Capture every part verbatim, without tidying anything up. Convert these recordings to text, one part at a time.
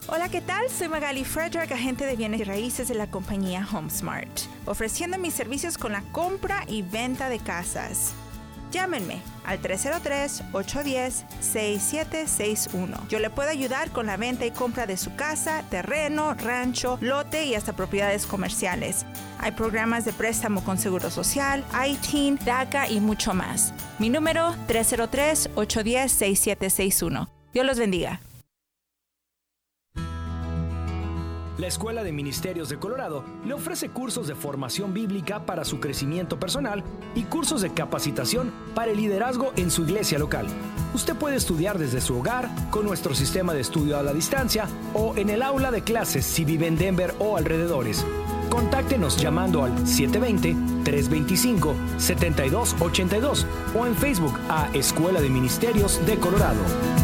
Hola, ¿qué tal? Soy Magali Frederick, agente de bienes y raíces de la compañía HomeSmart, ofreciendo mis servicios con la compra y venta de casas. Llámenme al tres cero tres, ocho uno cero, seis siete seis uno. Yo le puedo ayudar con la venta y compra de su casa, terreno, rancho, lote y hasta propiedades comerciales. Hay programas de préstamo con Seguro Social, I T I N, DACA y mucho más. Mi número tres cero tres, ocho uno cero, seis siete seis uno. Dios los bendiga. La Escuela de Ministerios de Colorado le ofrece cursos de formación bíblica para su crecimiento personal y cursos de capacitación para el liderazgo en su iglesia local. Usted puede estudiar desde su hogar con nuestro sistema de estudio a la distancia o en el aula de clases si vive en Denver o alrededores. Contáctenos llamando al siete dos cero, tres dos cinco, siete dos ocho dos o en Facebook a Escuela de Ministerios de Colorado.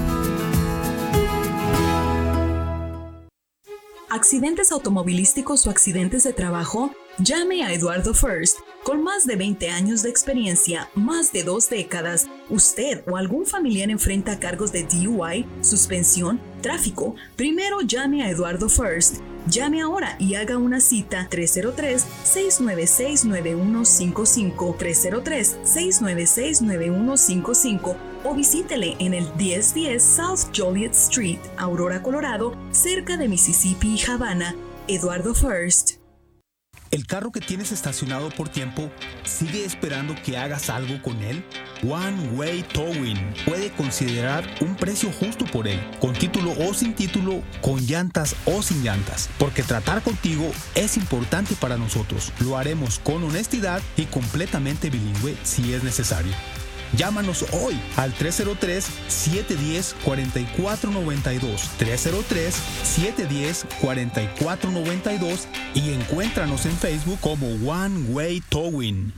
¿Accidentes automovilísticos o accidentes de trabajo? Llame a Eduardo First. Con más de veinte años de experiencia, más de dos décadas, usted o algún familiar enfrenta cargos de D U I, suspensión, tráfico. Primero llame a Eduardo First. Llame ahora y haga una cita tres cero tres, seis nueve seis, nueve uno cinco cinco, tres cero tres, seis nueve seis, nueve uno cinco cinco o visítele en el diez diez South Joliet Street, Aurora, Colorado, cerca de Mississippi y Havana. Eduardo First. ¿El carro que tienes estacionado por tiempo sigue esperando que hagas algo con él? One Way Towing puede considerar un precio justo por él, con título o sin título, con llantas o sin llantas, porque tratar contigo es importante para nosotros. Lo haremos con honestidad y completamente bilingüe si es necesario. Llámanos hoy al tres cero tres, siete uno cero, cuatro cuatro nueve dos, tres cero tres, siete uno cero, cuatro cuatro nueve dos y encuéntranos en Facebook como One Way Towing.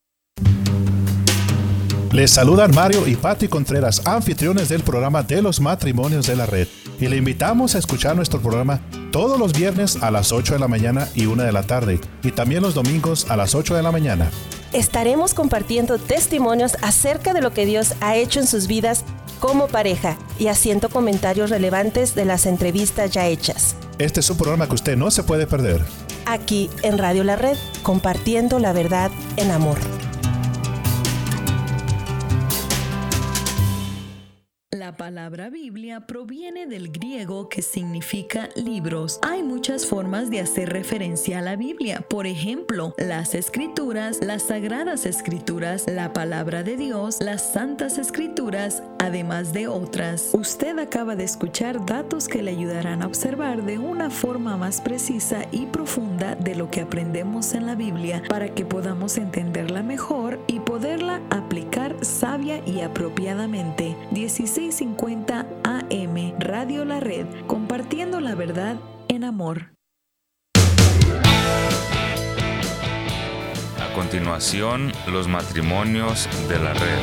Les saludan Mario y Patti Contreras, anfitriones del programa de los matrimonios de la red. Y le invitamos a escuchar nuestro programa todos los viernes a las ocho de la mañana y una de la tarde. Y también los domingos a las ocho de la mañana. Estaremos compartiendo testimonios acerca de lo que Dios ha hecho en sus vidas como pareja y haciendo comentarios relevantes de las entrevistas ya hechas. Este es un programa que usted no se puede perder. Aquí en Radio La Red, compartiendo la verdad en amor. La palabra Biblia proviene del griego que significa libros. Hay muchas formas de hacer referencia a la Biblia. Por ejemplo, las Escrituras, las Sagradas Escrituras, la Palabra de Dios, las Santas Escrituras, además de otras. Usted acaba de escuchar datos que le ayudarán a observar de una forma más precisa y profunda de lo que aprendemos en la Biblia para que podamos entenderla mejor y poderla aplicar sabia y apropiadamente. dieciséis cincuenta A M Radio La Red, compartiendo la verdad en amor. A continuación, los matrimonios de la red.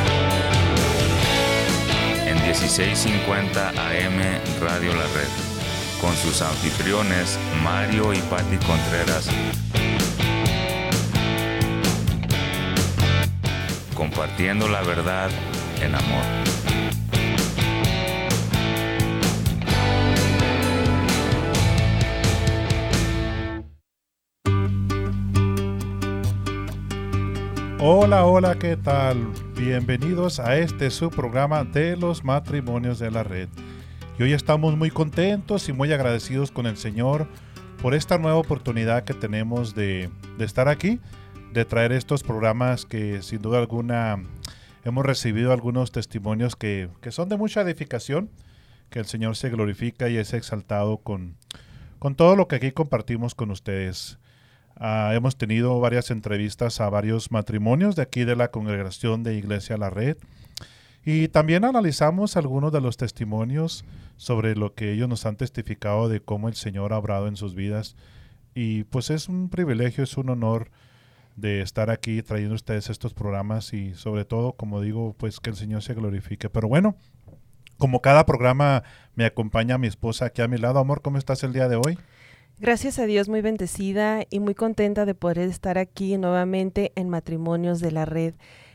En dieciséis cincuenta A M Radio La Red, con sus anfitriones Mario y Patti Contreras. Compartiendo la verdad en amor. Hola, hola, ¿qué tal? Bienvenidos a este su programa de los matrimonios de la red. Y hoy estamos muy contentos y muy agradecidos con el Señor por esta nueva oportunidad que tenemos de, de estar aquí, de traer estos programas que sin duda alguna hemos recibido algunos testimonios que, que son de mucha edificación, que el Señor se glorifica y es exaltado con, con todo lo que aquí compartimos con ustedes. Uh, hemos tenido varias entrevistas a varios matrimonios de aquí de la congregación de Iglesia La Red y también analizamos algunos de los testimonios sobre lo que ellos nos han testificado de cómo el Señor ha obrado en sus vidas y pues es un privilegio, es un honor de estar aquí trayendo a ustedes estos programas y sobre todo, como digo, pues que el Señor se glorifique. Pero bueno, como cada programa me acompaña mi esposa aquí a mi lado. Amor, ¿cómo estás el día de hoy? Gracias a Dios, muy bendecida y muy contenta de poder estar aquí nuevamente en Matrimonios de la Red.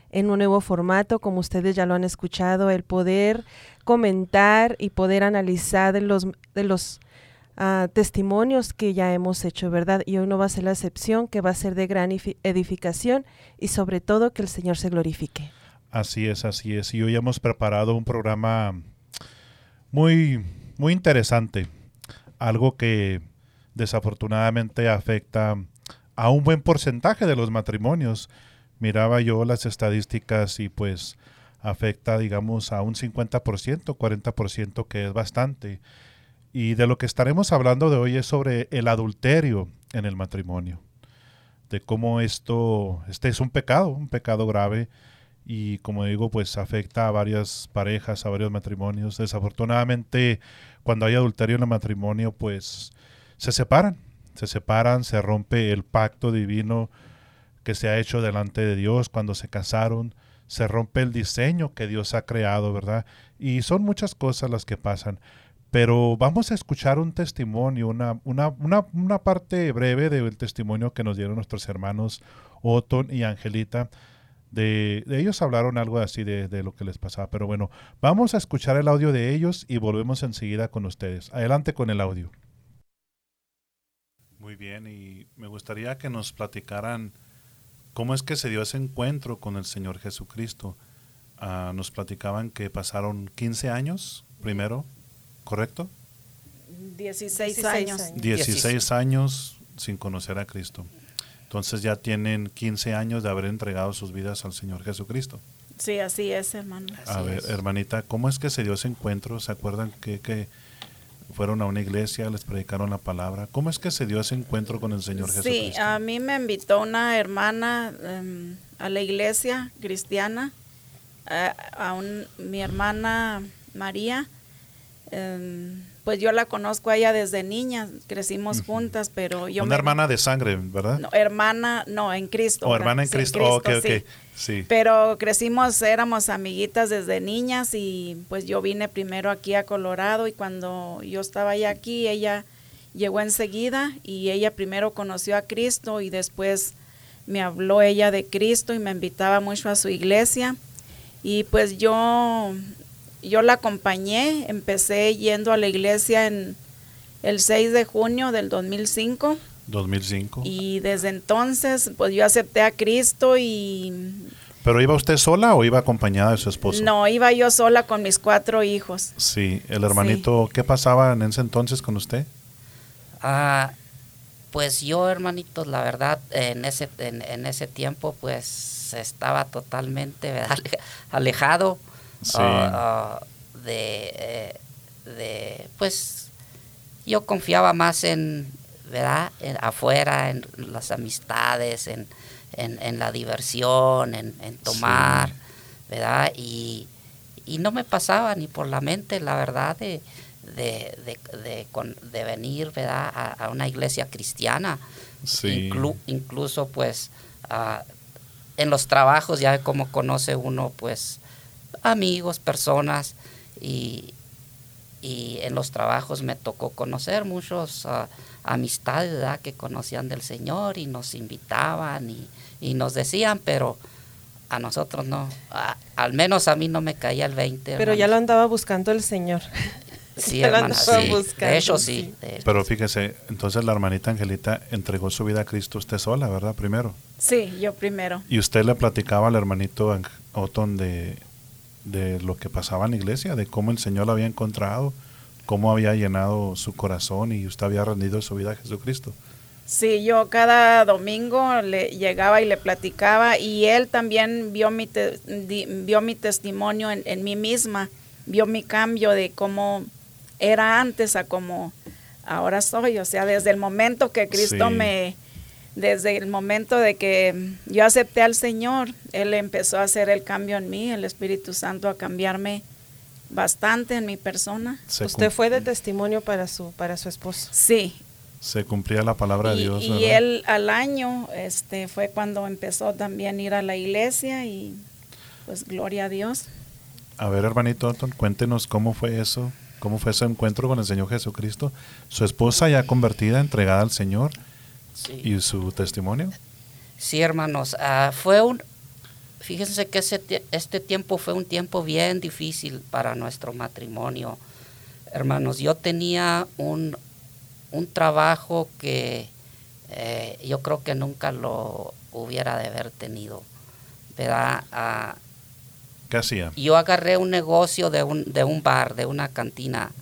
en un nuevo formato, como ustedes ya lo han escuchado, el poder comentar y poder analizar de los, de los uh, testimonios que ya hemos hecho, ¿verdad? Y hoy no va a ser la excepción, que va a ser de gran edificación y sobre todo que el Señor se glorifique. Así es, así es. Y hoy hemos preparado un programa muy, muy interesante, algo que desafortunadamente afecta a un buen porcentaje de los matrimonios. Miraba yo las estadísticas y pues afecta, digamos, a un cincuenta por ciento, cuarenta por ciento, que es bastante. Y de lo que estaremos hablando de hoy es sobre el adulterio en el matrimonio, de cómo esto, este es un pecado, un pecado grave, y como digo, pues afecta a varias parejas, a varios matrimonios. Desafortunadamente, cuando hay adulterio en el matrimonio, pues se separan, se separan, se rompe el pacto divino que se ha hecho delante de Dios cuando se casaron, se rompe el diseño que Dios ha creado, ¿verdad? Y son muchas cosas las que pasan. Pero vamos a escuchar un testimonio, una, una, una, una parte breve del testimonio que nos dieron nuestros hermanos Otton y Angelita. De, de ellos hablaron algo así de, de lo que les pasaba. Pero bueno, vamos a escuchar el audio de ellos y volvemos enseguida con ustedes. Adelante con el audio. Muy bien, y me gustaría que nos platicaran cómo es que se dio ese encuentro con el Señor Jesucristo. Uh, nos platicaban que pasaron quince años primero, ¿correcto? dieciséis años. dieciséis años sin conocer a Cristo. Entonces ya tienen quince años de haber entregado sus vidas al Señor Jesucristo. Sí, así es, hermano. A así ver, es. Hermanita, ¿cómo es que se dio ese encuentro? ¿Se acuerdan que, que fueron a una iglesia, les predicaron la palabra? ¿Cómo es que se dio ese encuentro con el Señor sí, Jesucristo? Sí, a mí me invitó una hermana um, a la iglesia cristiana, a, a un, mi hermana María. Um, pues yo la conozco a ella desde niña, crecimos uh-huh. juntas, pero yo... Una me, hermana de sangre, ¿verdad? No, hermana, no, en Cristo. O hermana en sí, Cristo, Cristo oh, ok, sí. ok, sí. Pero crecimos, éramos amiguitas desde niñas y pues yo vine primero aquí a Colorado y cuando yo estaba ya aquí, ella llegó enseguida y ella primero conoció a Cristo y después me habló ella de Cristo y me invitaba mucho a su iglesia y pues yo... Yo la acompañé, empecé yendo a la iglesia en el seis de junio del dos mil cinco. dos mil cinco. Y desde entonces, pues yo acepté a Cristo y... ¿Pero iba usted sola o iba acompañada de su esposo? No, iba yo sola con mis cuatro hijos. Sí, el hermanito, sí. ¿Qué pasaba en ese entonces con usted? Ah, pues yo, hermanitos, la verdad, en ese, en, en ese tiempo, pues estaba totalmente, ¿verdad?, alejado. Sí. Uh, uh, de, eh, de, pues, yo confiaba más en, ¿verdad?, en, afuera, en las amistades, en, en, en la diversión, en, en tomar, sí. ¿verdad? Y, y no me pasaba ni por la mente, la verdad, de, de, de, de, con, de venir, ¿verdad?, a, a una iglesia cristiana. Sí. Inclu, incluso, pues, uh, en los trabajos, ya como conoce uno, pues, amigos, personas, y, y en los trabajos me tocó conocer muchos uh, amistades, ¿verdad?, que conocían del Señor y nos invitaban y, y nos decían, pero a nosotros no, a, al menos a mí no me caía el veinte. Pero hermanos. Ya lo andaba buscando el Señor. Sí, hermana, sí. Buscando, de hecho sí. sí. De, pero fíjese, entonces la hermanita Angelita entregó su vida a Cristo usted sola, ¿verdad? Primero. Sí, yo primero. ¿Y usted le platicaba al hermanito Otton de... de lo que pasaba en la iglesia, de cómo el Señor lo había encontrado, cómo había llenado su corazón y usted había rendido su vida a Jesucristo? Sí, yo cada domingo le llegaba y le platicaba y él también vio mi, te, di, vio mi testimonio en, en mí misma, vio mi cambio de cómo era antes a cómo ahora soy, o sea, desde el momento que Cristo sí. me... Desde el momento de que yo acepté al Señor, Él empezó a hacer el cambio en mí, el Espíritu Santo a cambiarme bastante en mi persona. Se Usted fue de testimonio para su para su esposo. Sí. Se cumplía la palabra y, de Dios, y ¿verdad? él al año este, fue cuando empezó también a ir a la iglesia y pues gloria a Dios. A ver, hermanito Otton, cuéntenos cómo fue eso, cómo fue ese encuentro con el Señor Jesucristo. Su esposa ya convertida, entregada al Señor. Sí. ¿Y su testimonio? Sí, hermanos, uh, fue un fíjense que ese, este tiempo fue un tiempo bien difícil para nuestro matrimonio. Hermanos, yo tenía un, un trabajo que eh, yo creo que nunca lo hubiera de haber tenido, ¿verdad? Uh, ¿Qué hacía? Yo agarré un negocio de un, de un bar, de una cantina,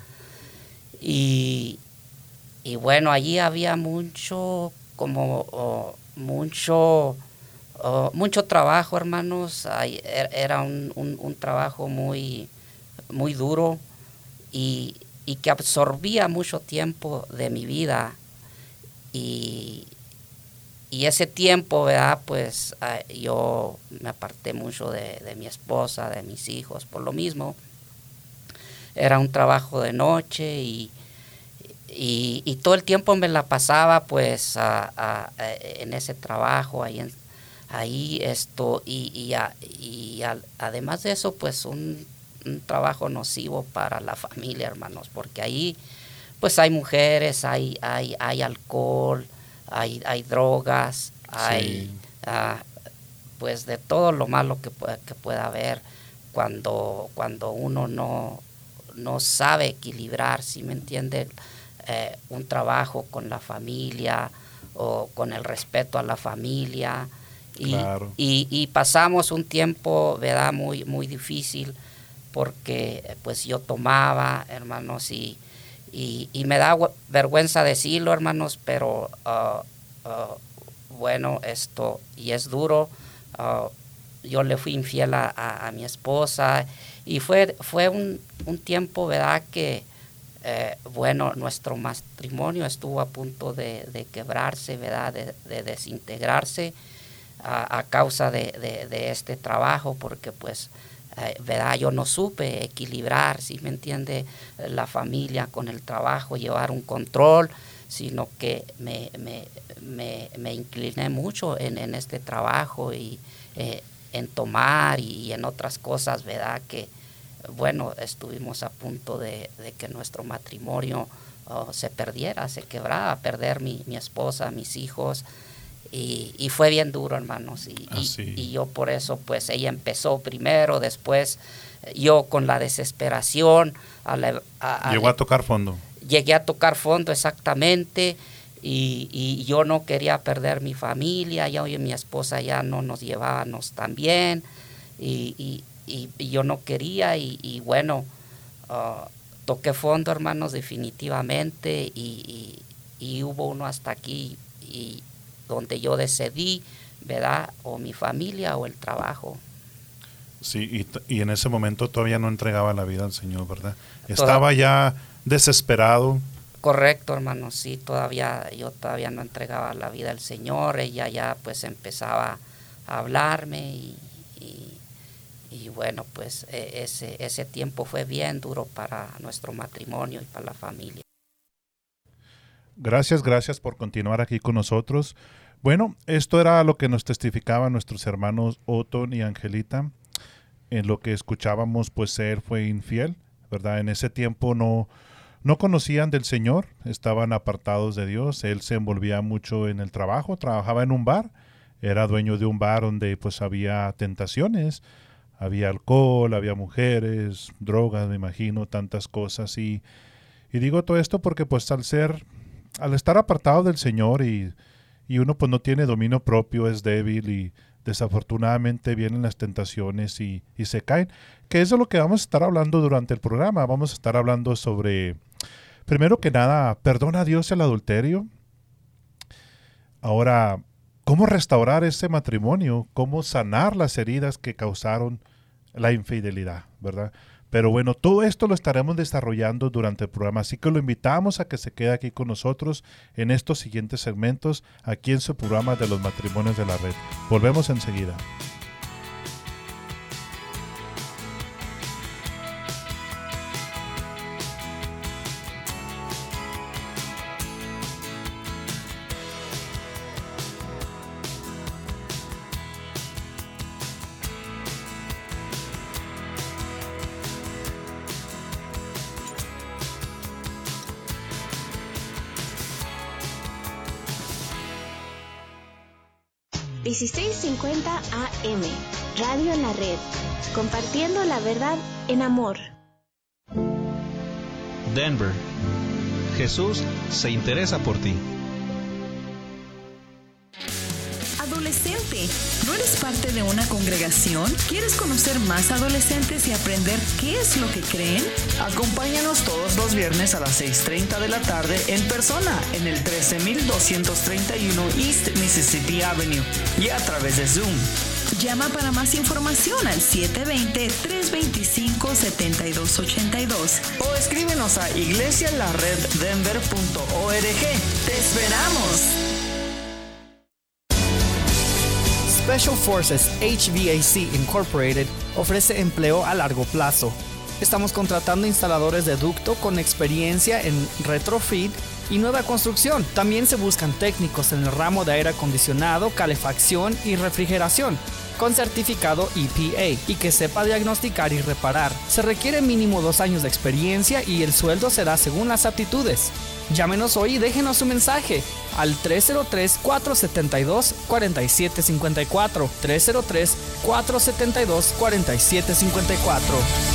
y, y bueno, allí había mucho, como oh, mucho, oh, mucho trabajo, hermanos. Era un, un, un trabajo muy, muy duro y, y que absorbía mucho tiempo de mi vida. Y, y ese tiempo, ¿verdad? Pues uh, yo me aparté mucho de, de mi esposa, de mis hijos, por lo mismo. Era un trabajo de noche y, y, y todo el tiempo me la pasaba pues a, a, a, en ese trabajo, ahí, en, ahí esto, y, y, a, y a, además de eso, pues un, un trabajo nocivo para la familia, hermanos, porque ahí pues hay mujeres, hay, hay, hay alcohol, hay, hay drogas, hay sí. uh, pues de todo lo malo que pueda, que pueda haber cuando, cuando uno no, no sabe equilibrar, ¿sí me entienden? Eh, un trabajo con la familia o con el respeto a la familia. Y, claro. y, y pasamos un tiempo, ¿verdad? Muy, muy difícil porque pues yo tomaba, hermanos, y Y, y me da vergüenza decirlo, hermanos, pero uh, uh, bueno, esto, y es duro, uh, yo le fui infiel a, a, a mi esposa, y fue, fue un, un tiempo, ¿verdad?, que, eh, bueno, nuestro matrimonio estuvo a punto de, de quebrarse, ¿verdad?, de, de desintegrarse a, a causa de, de, de este trabajo, porque pues, Eh, ¿verdad? Yo no supe equilibrar, ¿sí me entiende?, la familia con el trabajo, llevar un control, sino que me, me, me, me incliné mucho en, en este trabajo y eh, en tomar y, y en otras cosas, ¿verdad? Que, bueno, estuvimos a punto de, de que nuestro matrimonio oh, se perdiera, se quebrara, perder mi, mi esposa, mis hijos. Y, y fue bien duro, hermanos, y, ah, y, sí. y yo por eso, pues ella empezó primero, después yo con la desesperación. A la, a, Llegó a, a tocar fondo. Llegué a tocar fondo, exactamente, y, y yo no quería perder mi familia, yo y mi esposa ya no nos llevábamos tan bien, y, y, y, y yo no quería, y, y bueno, uh, toqué fondo, hermanos, definitivamente, y, y, y hubo uno hasta aquí, y donde yo decidí, ¿verdad?, o mi familia o el trabajo. Sí, y, y en ese momento todavía no entregaba la vida al Señor, ¿verdad? Estaba ya desesperado. Correcto, hermano, sí, todavía, yo todavía no entregaba la vida al Señor, ella ya pues empezaba a hablarme y, y, y bueno, pues ese, ese tiempo fue bien duro para nuestro matrimonio y para la familia. Gracias, gracias por continuar aquí con nosotros. Bueno, esto era lo que nos testificaban nuestros hermanos Otón y Angelita. En lo que escuchábamos, pues él fue infiel, ¿verdad? En ese tiempo no, no conocían del Señor, estaban apartados de Dios. Él se envolvía mucho en el trabajo, trabajaba en un bar, era dueño de un bar donde pues había tentaciones, había alcohol, había mujeres, drogas, me imagino, tantas cosas. Y, y digo todo esto porque pues al ser... Al estar apartado del Señor y, y uno pues no tiene dominio propio, es débil y desafortunadamente vienen las tentaciones y, y se caen. Que eso es lo que vamos a estar hablando durante el programa. Vamos a estar hablando sobre, primero que nada, perdona a Dios el adulterio. Ahora, ¿cómo restaurar ese matrimonio? ¿Cómo sanar las heridas que causaron la infidelidad, verdad? Pero bueno, todo esto lo estaremos desarrollando durante el programa, así que lo invitamos a que se quede aquí con nosotros en estos siguientes segmentos, aquí en su programa de los matrimonios de la red. Volvemos enseguida. dieciséis cincuenta A M, Radio La Red, compartiendo la verdad en amor. Denver. Jesús se interesa por ti. Adolescente, ¿no eres parte de una congregación? ¿Quieres conocer más adolescentes y aprender qué es lo que creen? Acompáñanos todos los viernes a las seis treinta de la tarde en persona en el trece mil doscientos treinta y uno East Mississippi Avenue y a través de Zoom. Llama para más información al siete dos cero, tres dos cinco, siete dos ocho dos o escríbenos a iglesia la red denver punto org. ¡Te esperamos! Special Forces H V A C Incorporated ofrece empleo a largo plazo. Estamos contratando instaladores de ducto con experiencia en retrofit y nueva construcción. También se buscan técnicos en el ramo de aire acondicionado, calefacción y refrigeración, con certificado E P A y que sepa diagnosticar y reparar. Se requiere mínimo dos años de experiencia y el sueldo será según las aptitudes. Llámenos hoy y déjenos su mensaje al tres cero tres, cuatro siete dos, cuatro siete cinco cuatro, tres cero tres, cuatro siete dos, cuatro siete cinco cuatro.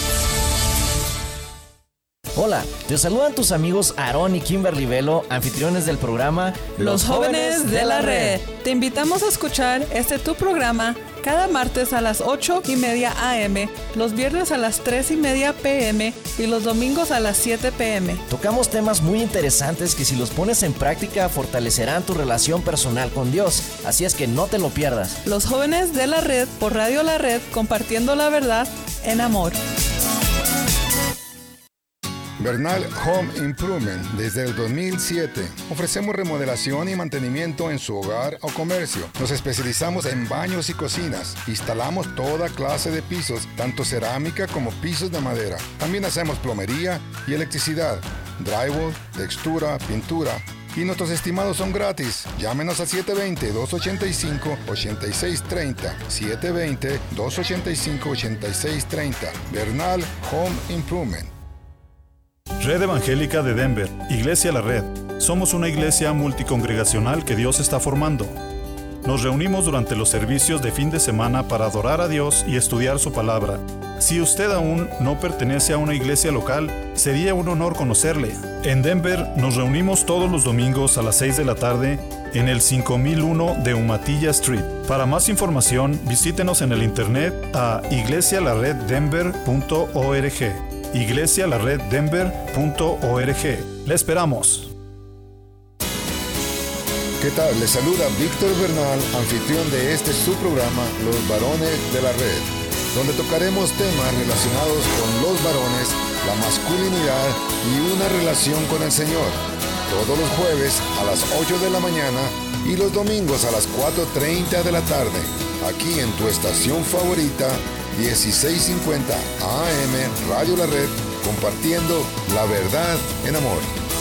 Hola, te saludan tus amigos Aarón y Kimberly Velo, anfitriones del programa Los Jóvenes de la Red. Te invitamos a escuchar este tu programa cada martes a las ocho y media a eme, los viernes a las tres y media pe eme y los domingos a las siete pe eme. Tocamos temas muy interesantes que si los pones en práctica fortalecerán tu relación personal con Dios, así es que no te lo pierdas. Los Jóvenes de la Red por Radio La Red, compartiendo la verdad en amor. Bernal Home Improvement. Desde el dos mil siete ofrecemos remodelación y mantenimiento en su hogar o comercio. Nos especializamos en baños y cocinas. Instalamos toda clase de pisos, tanto cerámica como pisos de madera. También hacemos plomería y electricidad, drywall, textura, pintura. Y nuestros estimados son gratis. Llámenos a siete dos cero, dos ocho cinco, ocho seis tres cero. siete dos cero, dos ocho cinco, ocho seis tres cero. Bernal Home Improvement. Red Evangélica de Denver, Iglesia La Red. Somos una iglesia multicongregacional que Dios está formando. Nos reunimos durante los servicios de fin de semana para adorar a Dios y estudiar su palabra. Si usted aún no pertenece a una iglesia local, sería un honor conocerle. En Denver nos reunimos todos los domingos a las seis de la tarde en el cinco mil uno de Umatilla Street. Para más información, visítenos en el internet a iglesia la red denver punto org. iglesia la red denver punto org. Le esperamos. ¿Qué tal? Les saluda Víctor Bernal, anfitrión de este su programa, Los Varones de la Red, donde tocaremos temas relacionados con los varones, la masculinidad y una relación con el Señor. Todos los jueves a las ocho de la mañana y los domingos a las cuatro treinta de la tarde, aquí en tu estación favorita, dieciséis cincuenta A M Radio La Red, compartiendo la verdad en amor.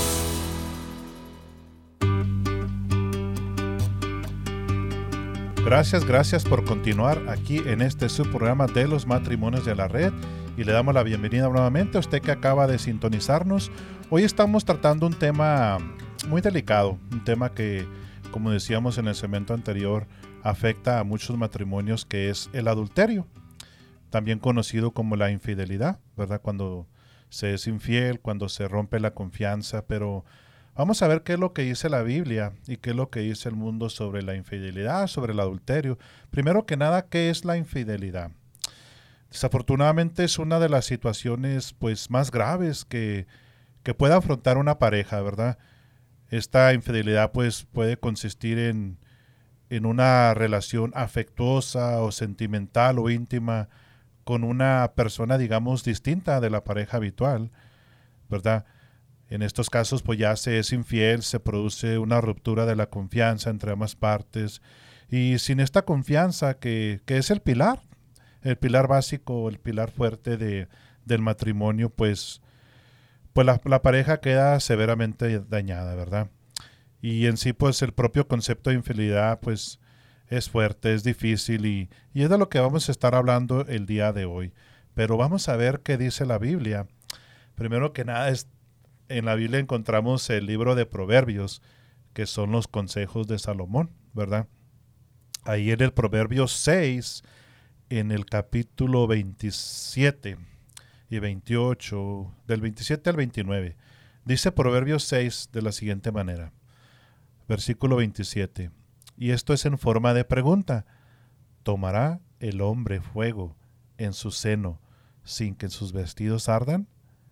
Gracias, gracias por continuar aquí en este subprograma de los matrimonios de la red y le damos la bienvenida nuevamente a usted que acaba de sintonizarnos. Hoy estamos tratando un tema muy delicado, un tema que, como decíamos en el segmento anterior, afecta a muchos matrimonios, que es el adulterio, también conocido como la infidelidad, ¿verdad? Cuando se es infiel, cuando se rompe la confianza, pero vamos a ver qué es lo que dice la Biblia y qué es lo que dice el mundo sobre la infidelidad, sobre el adulterio. Primero que nada, ¿qué es la infidelidad? Desafortunadamente es una de las situaciones pues más graves que, que puede afrontar una pareja, ¿verdad? Esta infidelidad pues puede consistir en, en una relación afectuosa o sentimental o íntima con una persona, digamos, distinta de la pareja habitual, ¿verdad? En estos casos, pues ya se es infiel, se produce una ruptura de la confianza entre ambas partes. Y sin esta confianza, que, que es el pilar, el pilar básico, el pilar fuerte de, del matrimonio, pues, pues la, la pareja queda severamente dañada, ¿verdad? Y en sí, pues el propio concepto de infidelidad, pues es fuerte, es difícil y, y es de lo que vamos a estar hablando el día de hoy. Pero vamos a ver qué dice la Biblia. Primero que nada, es en la Biblia encontramos el libro de Proverbios, que son los consejos de Salomón, ¿verdad? Ahí en el Proverbio seis, en el capítulo veintisiete y veintiocho, del veintisiete al veintinueve. Dice Proverbios seis de la siguiente manera, versículo veintisiete, y esto es en forma de pregunta: ¿tomará el hombre fuego en su seno sin que sus vestidos ardan?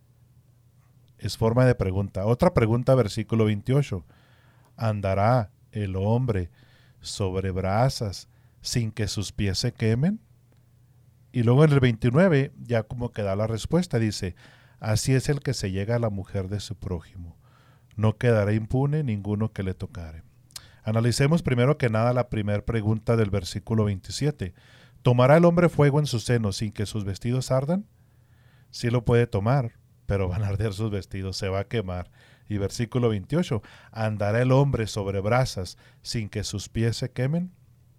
Es forma de pregunta. Otra pregunta, versículo veintiocho, ¿andará el hombre sobre brasas sin que sus pies se quemen? Y luego en el veintinueve ya como que da la respuesta, dice: así es el que se llega a la mujer de su prójimo, no quedará impune ninguno que le tocare. Analicemos primero que nada la primera pregunta del versículo veintisiete. ¿Tomará el hombre fuego en su seno sin que sus vestidos ardan? Sí lo puede tomar, pero van a arder sus vestidos, se va a quemar. Y versículo veintiocho, ¿andará el hombre sobre brasas sin que sus pies se quemen?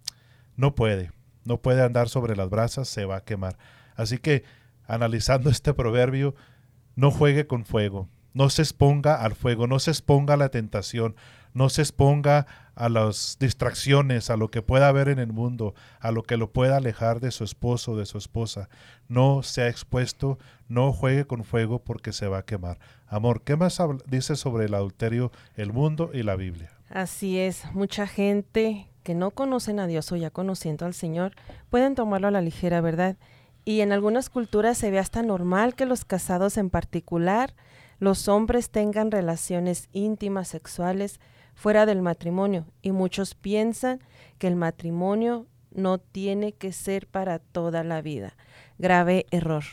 No puede. No puede andar sobre las brasas, se va a quemar. Así que, analizando este proverbio, no juegue con fuego, no se exponga al fuego, no se exponga a la tentación, no se exponga a las distracciones, a lo que pueda haber en el mundo, a lo que lo pueda alejar de su esposo o de su esposa. No sea expuesto, no juegue con fuego porque se va a quemar. Amor, ¿qué más dice sobre el adulterio el mundo y la Biblia? Así es, mucha gente que no conocen a Dios o ya conociendo al Señor pueden tomarlo a la ligera, ¿verdad? Y en algunas culturas se ve hasta normal que los casados en particular, los hombres tengan relaciones íntimas sexuales fuera del matrimonio, y muchos piensan que el matrimonio no tiene que ser para toda la vida. Grave error.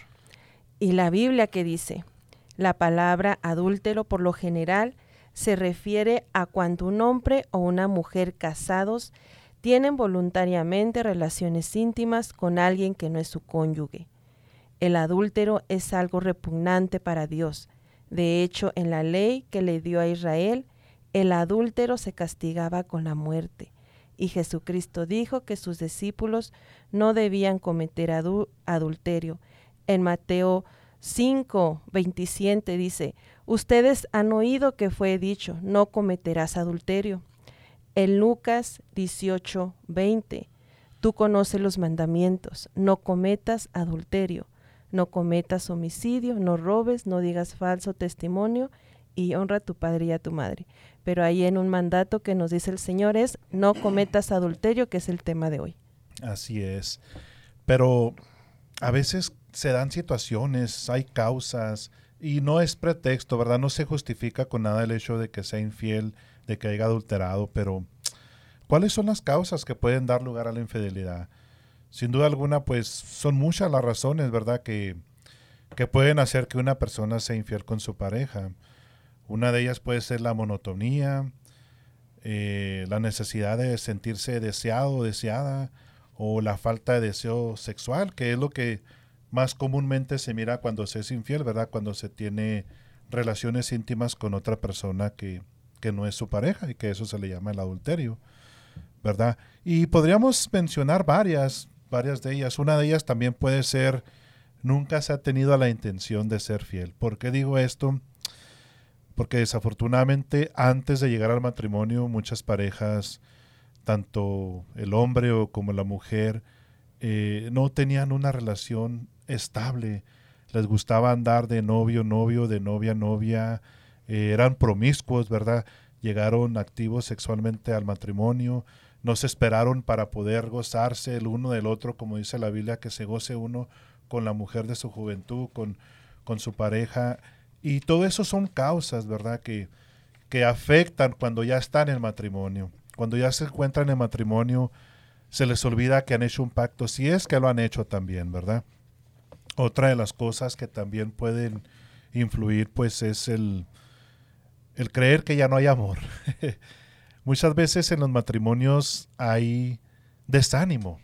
Y la Biblia, ¿qué dice? La palabra adúltero por lo general se refiere a cuando un hombre o una mujer casados tienen voluntariamente relaciones íntimas con alguien que no es su cónyuge. El adúltero es algo repugnante para Dios. De hecho, en la ley que le dio a Israel, el adúltero se castigaba con la muerte. Y Jesucristo dijo que sus discípulos no debían cometer adu- adulterio. En Mateo cinco veintisiete dice: ustedes han oído que fue dicho, no cometerás adulterio. En Lucas dieciocho veinte, tú conoces los mandamientos: no cometas adulterio, no cometas homicidio, no robes, no digas falso testimonio y honra a tu padre y a tu madre. Pero ahí en un mandato que nos dice el Señor es: no cometas adulterio, que es el tema de hoy. Así es. Pero a veces se dan situaciones, hay causas, y no es pretexto, ¿verdad? No se justifica con nada el hecho de que sea infiel, de que haya adulterado, pero ¿cuáles son las causas que pueden dar lugar a la infidelidad? Sin duda alguna, pues son muchas las razones, ¿verdad?, que, que pueden hacer que una persona sea infiel con su pareja. Una de ellas puede ser la monotonía, eh, la necesidad de sentirse deseado o deseada, o la falta de deseo sexual, que es lo que más comúnmente se mira cuando se es infiel, ¿verdad? Cuando se tiene relaciones íntimas con otra persona que, que no es su pareja, y que eso se le llama el adulterio, ¿verdad? Y podríamos mencionar varias, varias de ellas. Una de ellas también puede ser: nunca se ha tenido la intención de ser fiel. ¿Por qué digo esto? Porque desafortunadamente antes de llegar al matrimonio, muchas parejas, tanto el hombre o como la mujer, eh, no tenían una relación estable. Les gustaba andar de novio, novio, de novia, novia. Eh, eran promiscuos, ¿verdad? Llegaron activos sexualmente al matrimonio. No se esperaron para poder gozarse el uno del otro, como dice la Biblia, que se goce uno con la mujer de su juventud, con, con su pareja. Y todo eso son causas, ¿verdad?, que, que afectan cuando ya están en el matrimonio. Cuando ya se encuentran en el matrimonio, se les olvida que han hecho un pacto, si es que lo han hecho también, ¿verdad? Otra de las cosas que también pueden influir, pues, es el, el creer que ya no hay amor. Muchas veces en los matrimonios hay desánimo,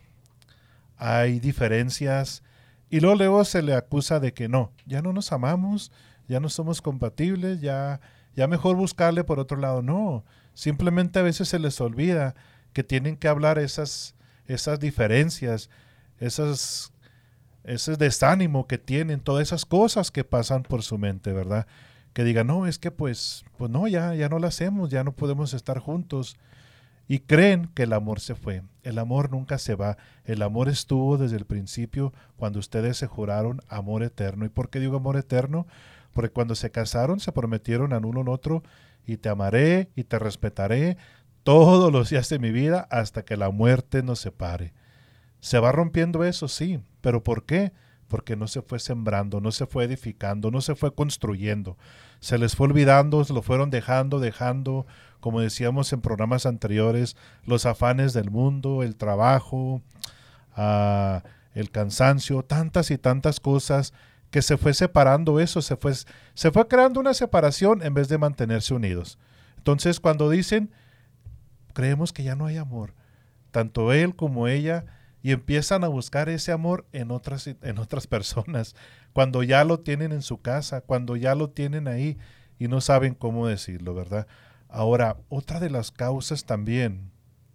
hay diferencias, y luego, luego se le acusa de que no, ya no nos amamos, ya no somos compatibles, ya, ya mejor buscarle por otro lado. No, simplemente a veces se les olvida que tienen que hablar esas, esas diferencias, esas, ese desánimo que tienen, todas esas cosas que pasan por su mente, ¿verdad? Que digan, no, es que pues, pues no, ya, ya no lo hacemos, ya no podemos estar juntos. y creen que el amor se fue. El amor nunca se va. El amor estuvo desde el principio cuando ustedes se juraron amor eterno. ¿Y por qué digo amor eterno? Porque cuando se casaron se prometieron al uno al otro, y te amaré y te respetaré todos los días de mi vida hasta que la muerte nos separe. ¿Se va rompiendo eso? Sí. ¿Pero por qué? Porque no se fue sembrando, no se fue edificando, no se fue construyendo. Se les fue olvidando, se lo fueron dejando, dejando, como decíamos en programas anteriores, los afanes del mundo, el trabajo, uh, el cansancio, tantas y tantas cosas que se fue separando eso, se fue, se fue creando una separación en vez de mantenerse unidos. Entonces, cuando dicen, creemos que ya no hay amor, tanto él como ella, y empiezan a buscar ese amor en otras, en otras personas, cuando ya lo tienen en su casa, cuando ya lo tienen ahí y no saben cómo decirlo, ¿verdad? Ahora, otra de las causas también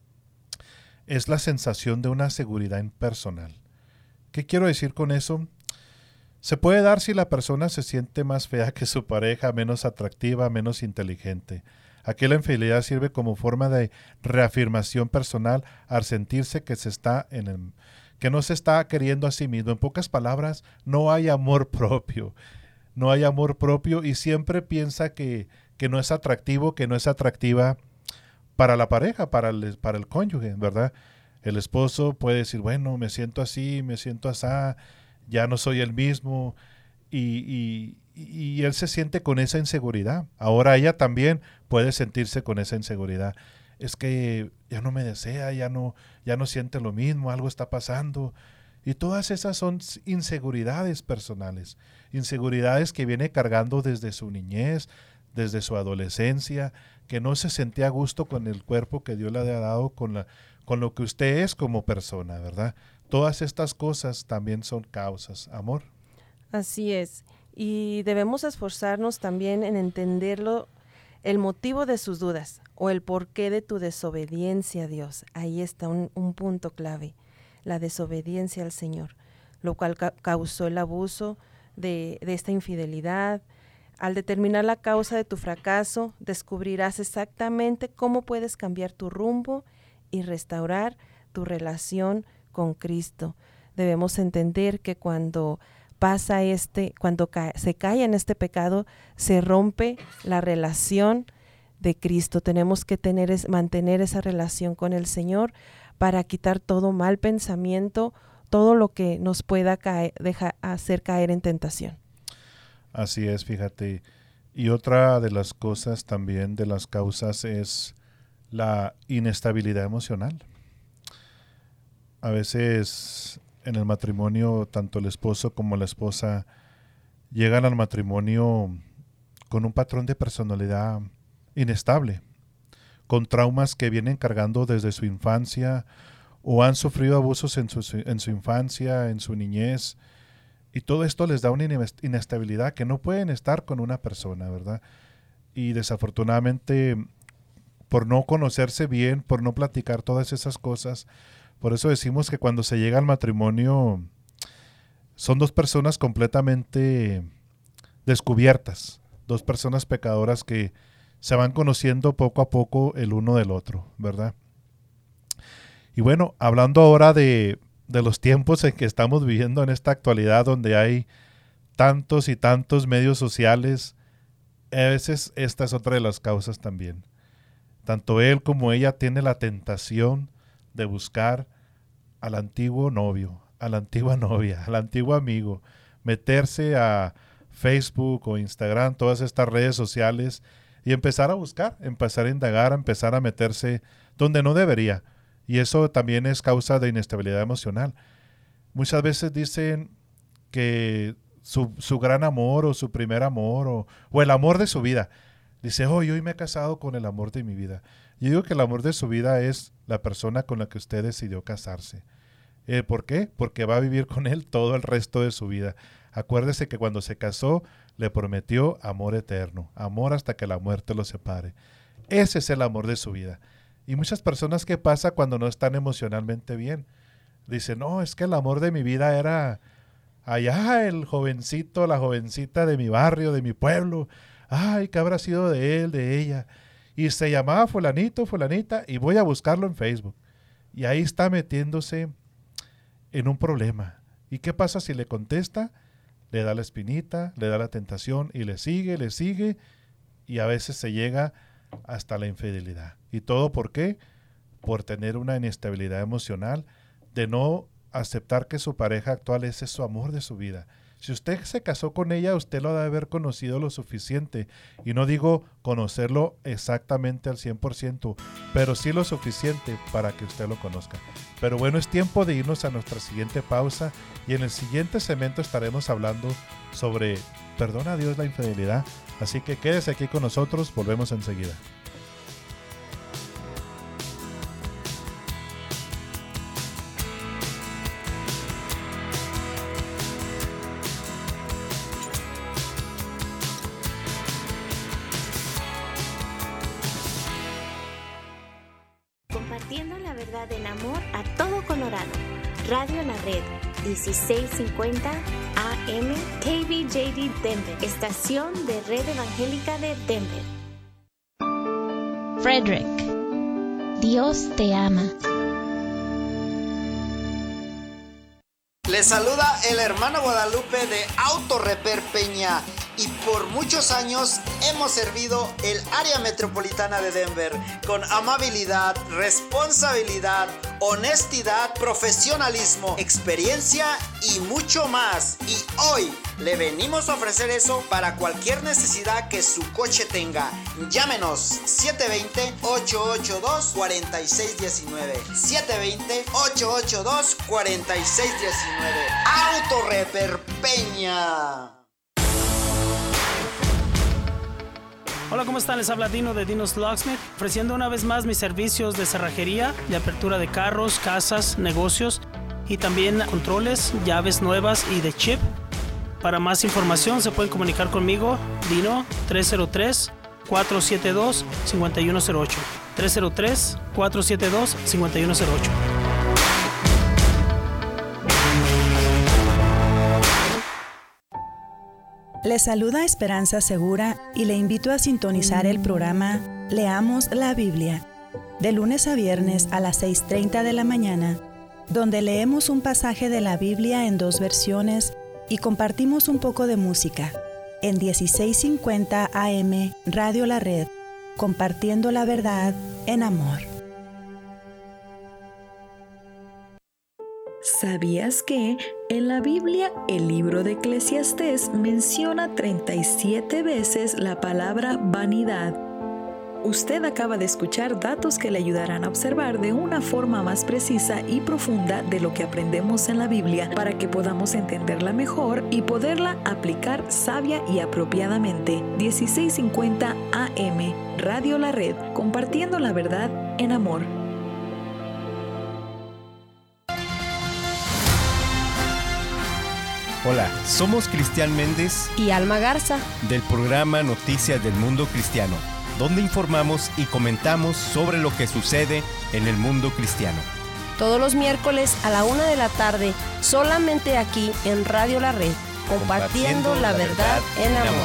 es la sensación de una seguridad impersonal. ¿Qué quiero decir con eso? Se puede dar si la persona se siente más fea que su pareja, menos atractiva, menos inteligente. Aquí la infidelidad sirve como forma de reafirmación personal al sentirse que se está en el, que no se está queriendo a sí mismo. En pocas palabras, no hay amor propio. No hay amor propio y siempre piensa que, que no es atractivo, que no es atractiva para la pareja, para el, para el cónyuge, ¿verdad? El esposo puede decir, bueno, me siento así, me siento asá, ya no soy el mismo, y, y, y él se siente con esa inseguridad. Ahora ella también puede sentirse con esa inseguridad. Es que ya no me desea, ya no, ya no siente lo mismo, algo está pasando. Y todas esas son inseguridades personales, inseguridades que viene cargando desde su niñez, desde su adolescencia, que no se sentía a gusto con el cuerpo que Dios le ha dado, con, la, con lo que usted es como persona, ¿verdad? Todas estas cosas también son causas. Amor. Así es. Y debemos esforzarnos también en entenderlo, el motivo de sus dudas o el porqué de tu desobediencia a Dios. Ahí está un, un punto clave, la desobediencia al Señor, lo cual ca- causó el abuso de, de esta infidelidad. Al determinar la causa de tu fracaso, descubrirás exactamente cómo puedes cambiar tu rumbo y restaurar tu relación con Cristo. Debemos entender que cuando pasa este, cuando ca- se cae en este pecado, se rompe la relación de Cristo. Tenemos que tener es, mantener esa relación con el Señor para quitar todo mal pensamiento, todo lo que nos pueda caer, deja, hacer caer en tentación. Así es, fíjate. Y otra de las cosas también, de las causas, es la inestabilidad emocional. A veces en el matrimonio, tanto el esposo como la esposa llegan al matrimonio con un patrón de personalidad inestable, con traumas que vienen cargando desde su infancia o han sufrido abusos en su, en su infancia, en su niñez, y todo esto les da una inestabilidad que no pueden estar con una persona, ¿verdad? Y desafortunadamente, por no conocerse bien, por no platicar todas esas cosas, por eso decimos que cuando se llega al matrimonio son dos personas completamente descubiertas, dos personas pecadoras que se van conociendo poco a poco el uno del otro, ¿verdad? Y bueno, hablando ahora de, de los tiempos en que estamos viviendo en esta actualidad, donde hay tantos y tantos medios sociales, a veces esta es otra de las causas también. Tanto él como ella tienen la tentación de buscar al antiguo novio, a la antigua novia, al antiguo amigo, meterse a Facebook o Instagram, todas estas redes sociales, y empezar a buscar, empezar a indagar, empezar a meterse donde no debería. Y eso también es causa de inestabilidad emocional. Muchas veces dicen que su, su gran amor o su primer amor o, o el amor de su vida. Dice, oh, yo hoy me he casado con el amor de mi vida. Yo digo que el amor de su vida es la persona con la que usted decidió casarse. Eh, ¿Por qué? Porque va a vivir con él todo el resto de su vida. Acuérdese que cuando se casó le prometió amor eterno, amor hasta que la muerte los separe. Ese es el amor de su vida. Y muchas personas, ¿qué pasa cuando no están emocionalmente bien? Dicen, no, es que el amor de mi vida era allá el jovencito, la jovencita de mi barrio, de mi pueblo. Ay, ¿qué habrá sido de él, de ella? y se llamaba fulanito, fulanita, y voy a buscarlo en Facebook. Y ahí está metiéndose en un problema. ¿Y qué pasa si le contesta? Le da la espinita, le da la tentación y le sigue, le sigue, y a veces se llega hasta la infidelidad. ¿Y todo por qué? Por tener una inestabilidad emocional, de no aceptar que su pareja actual ese es su amor de su vida. Si usted se casó con ella, usted lo debe haber conocido lo suficiente. Y no digo conocerlo exactamente al cien por ciento, pero sí lo suficiente para que usted lo conozca. Pero bueno, es tiempo de irnos a nuestra siguiente pausa. Y en el siguiente segmento estaremos hablando sobre perdona a Dios la infidelidad. Así que quédese aquí con nosotros, volvemos enseguida. Compartiendo la verdad en amor a todo Colorado. Radio La Red, dieciséis cincuenta A M, K V J D Denver, estación de Red Evangélica de Denver. Frederick, Dios te ama. Les saluda el hermano Guadalupe de Auto Repair Peña. Y por muchos años hemos servido el área metropolitana de Denver con amabilidad, responsabilidad, honestidad, profesionalismo, experiencia y mucho más. Y hoy le venimos a ofrecer eso para cualquier necesidad que su coche tenga. Llámenos siete dos cero, ocho ocho dos, cuatro seis uno nueve. siete dos cero, ocho ocho dos, cuatro seis uno nueve. Auto Repair Peña. Hola, ¿cómo están? Les habla Dino de Dino's Locksmith, ofreciendo una vez más mis servicios de cerrajería, de apertura de carros, casas, negocios y también controles, llaves nuevas y de chip. Para más información se pueden comunicar conmigo, Dino, tres cero tres, cuatro siete dos, cinco uno cero ocho. tres cero tres, cuatro siete dos, cinco uno cero ocho. Le saluda Esperanza Segura y le invito a sintonizar el programa Leamos la Biblia, de lunes a viernes a las seis treinta de la mañana, donde leemos un pasaje de la Biblia en dos versiones y compartimos un poco de música, en dieciséis cincuenta A M Radio La Red, compartiendo la verdad en amor. ¿Sabías que en la Biblia el libro de Eclesiastés menciona treinta y siete veces la palabra vanidad? Usted acaba de escuchar datos que le ayudarán a observar de una forma más precisa y profunda de lo que aprendemos en la Biblia para que podamos entenderla mejor y poderla aplicar sabia y apropiadamente. dieciséis cincuenta A M Radio La Red, compartiendo la verdad en amor. Hola, somos Cristian Méndez y Alma Garza del programa Noticias del Mundo Cristiano, donde informamos y comentamos sobre lo que sucede en el mundo cristiano. Todos los miércoles a la una de la tarde, solamente aquí en Radio La Red, compartiendo, compartiendo la, la verdad, verdad en amor.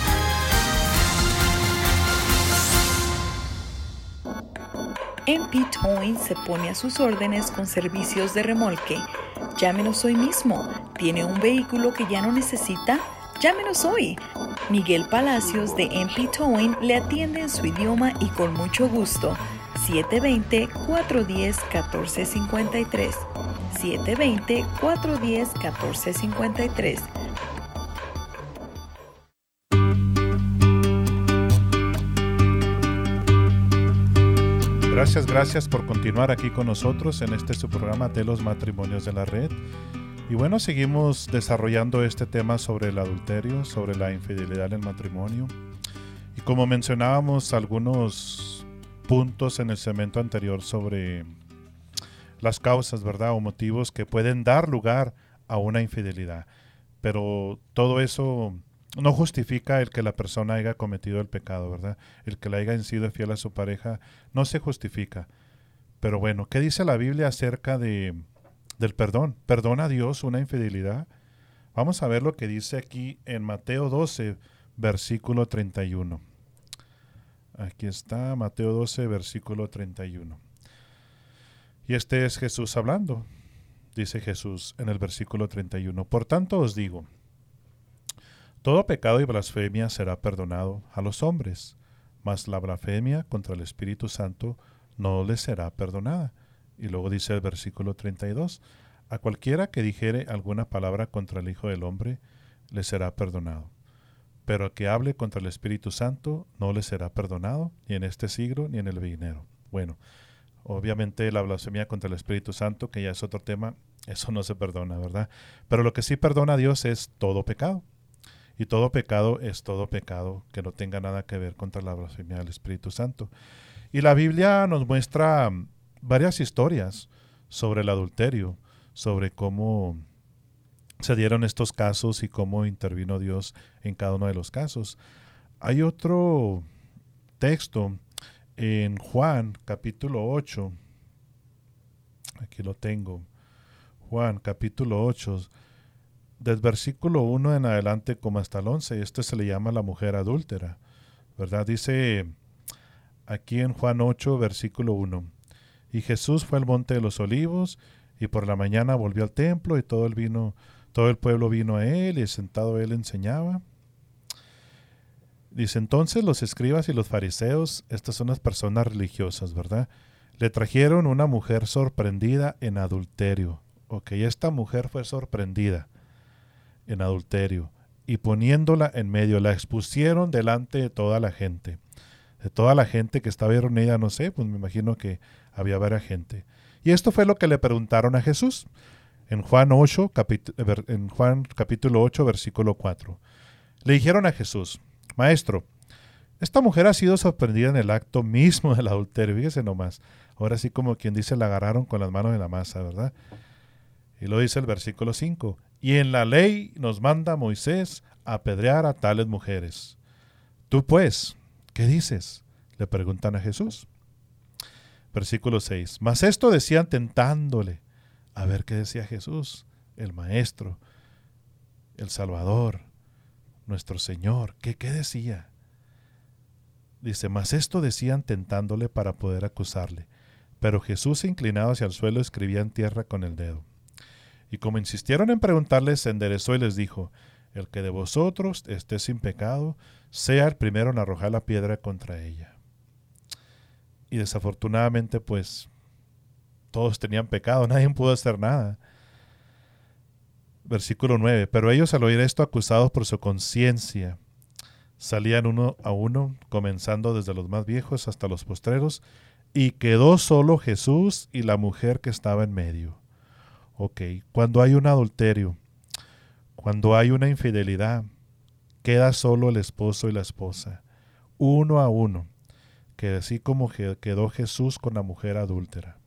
M P Towing se pone a sus órdenes con servicios de remolque. Llámenos hoy mismo. ¿Tiene un vehículo que ya no necesita? Llámenos hoy. Miguel Palacios de M P Towing le atiende en su idioma y con mucho gusto. siete dos cero, cuatro uno cero, uno cuatro cinco tres. siete dos cero, cuatro uno cero, uno cuatro cinco tres. Gracias, gracias por continuar aquí con nosotros en este su programa de los matrimonios de la red. Y bueno, seguimos desarrollando este tema sobre el adulterio, sobre la infidelidad en el matrimonio. Y como mencionábamos algunos puntos en el segmento anterior sobre las causas, ¿verdad? O motivos que pueden dar lugar a una infidelidad. Pero todo eso no justifica el que la persona haya cometido el pecado, ¿verdad? El que le haya sido fiel a su pareja no se justifica. Pero bueno, ¿qué dice la Biblia acerca de, del perdón? ¿Perdona a Dios una infidelidad? Vamos a ver lo que dice aquí en Mateo doce, versículo treinta y uno. Aquí está Mateo doce, versículo treinta y uno. Y este es Jesús hablando. Dice Jesús en el versículo treinta y uno, por tanto os digo, todo pecado y blasfemia será perdonado a los hombres, mas la blasfemia contra el Espíritu Santo no les será perdonada. Y luego dice el versículo treinta y dos, a cualquiera que dijere alguna palabra contra el Hijo del Hombre, le será perdonado. Pero al que hable contra el Espíritu Santo, no le será perdonado, ni en este siglo, ni en el venidero. Bueno, obviamente la blasfemia contra el Espíritu Santo, que ya es otro tema, eso no se perdona, ¿verdad? Pero lo que sí perdona a Dios es todo pecado. Y todo pecado es todo pecado que no tenga nada que ver contra la blasfemia del Espíritu Santo. Y la Biblia nos muestra varias historias sobre el adulterio, sobre cómo se dieron estos casos y cómo intervino Dios en cada uno de los casos. Hay otro texto en Juan capítulo ocho, aquí lo tengo, Juan capítulo ocho, del versículo uno en adelante como hasta el once, este se le llama la mujer adúltera, ¿verdad? Dice aquí en Juan ocho, versículo uno, y Jesús fue al monte de los olivos, y por la mañana volvió al templo, y todo el vino, todo el pueblo vino a él, y sentado él enseñaba. Dice, entonces los escribas y los fariseos, estas son las personas religiosas, ¿verdad? Le trajeron una mujer sorprendida en adulterio. Ok, esta mujer fue sorprendida en adulterio, y poniéndola en medio, la expusieron delante de toda la gente. De toda la gente que estaba reunida, no sé, pues me imagino que había varias gente. Y esto fue lo que le preguntaron a Jesús en Juan ocho, en Juan capítulo ocho, versículo cuatro. Le dijeron a Jesús, Maestro, esta mujer ha sido sorprendida en el acto mismo del adulterio. Fíjese nomás. Ahora sí, como quien dice, la agarraron con las manos en la masa, ¿verdad? Y lo dice el versículo cinco. Y en la ley nos manda Moisés a apedrear a tales mujeres. Tú pues, ¿qué dices? Le preguntan a Jesús. Versículo seis. Mas esto decían tentándole. A ver qué decía Jesús, el Maestro, el Salvador, nuestro Señor. ¿Qué, qué decía? Dice, mas esto decían tentándole para poder acusarle. Pero Jesús, inclinado hacia el suelo, escribía en tierra con el dedo. Y como insistieron en preguntarle, se enderezó y les dijo, el que de vosotros esté sin pecado, sea el primero en arrojar la piedra contra ella. Y desafortunadamente, pues, todos tenían pecado, nadie pudo hacer nada. Versículo nueve, pero ellos al oír esto, acusados por su conciencia, salían uno a uno, comenzando desde los más viejos hasta los postreros, y quedó solo Jesús y la mujer que estaba en medio. Ok, cuando hay un adulterio, cuando hay una infidelidad, queda solo el esposo y la esposa, uno a uno, que así como quedó Jesús con la mujer adúltera.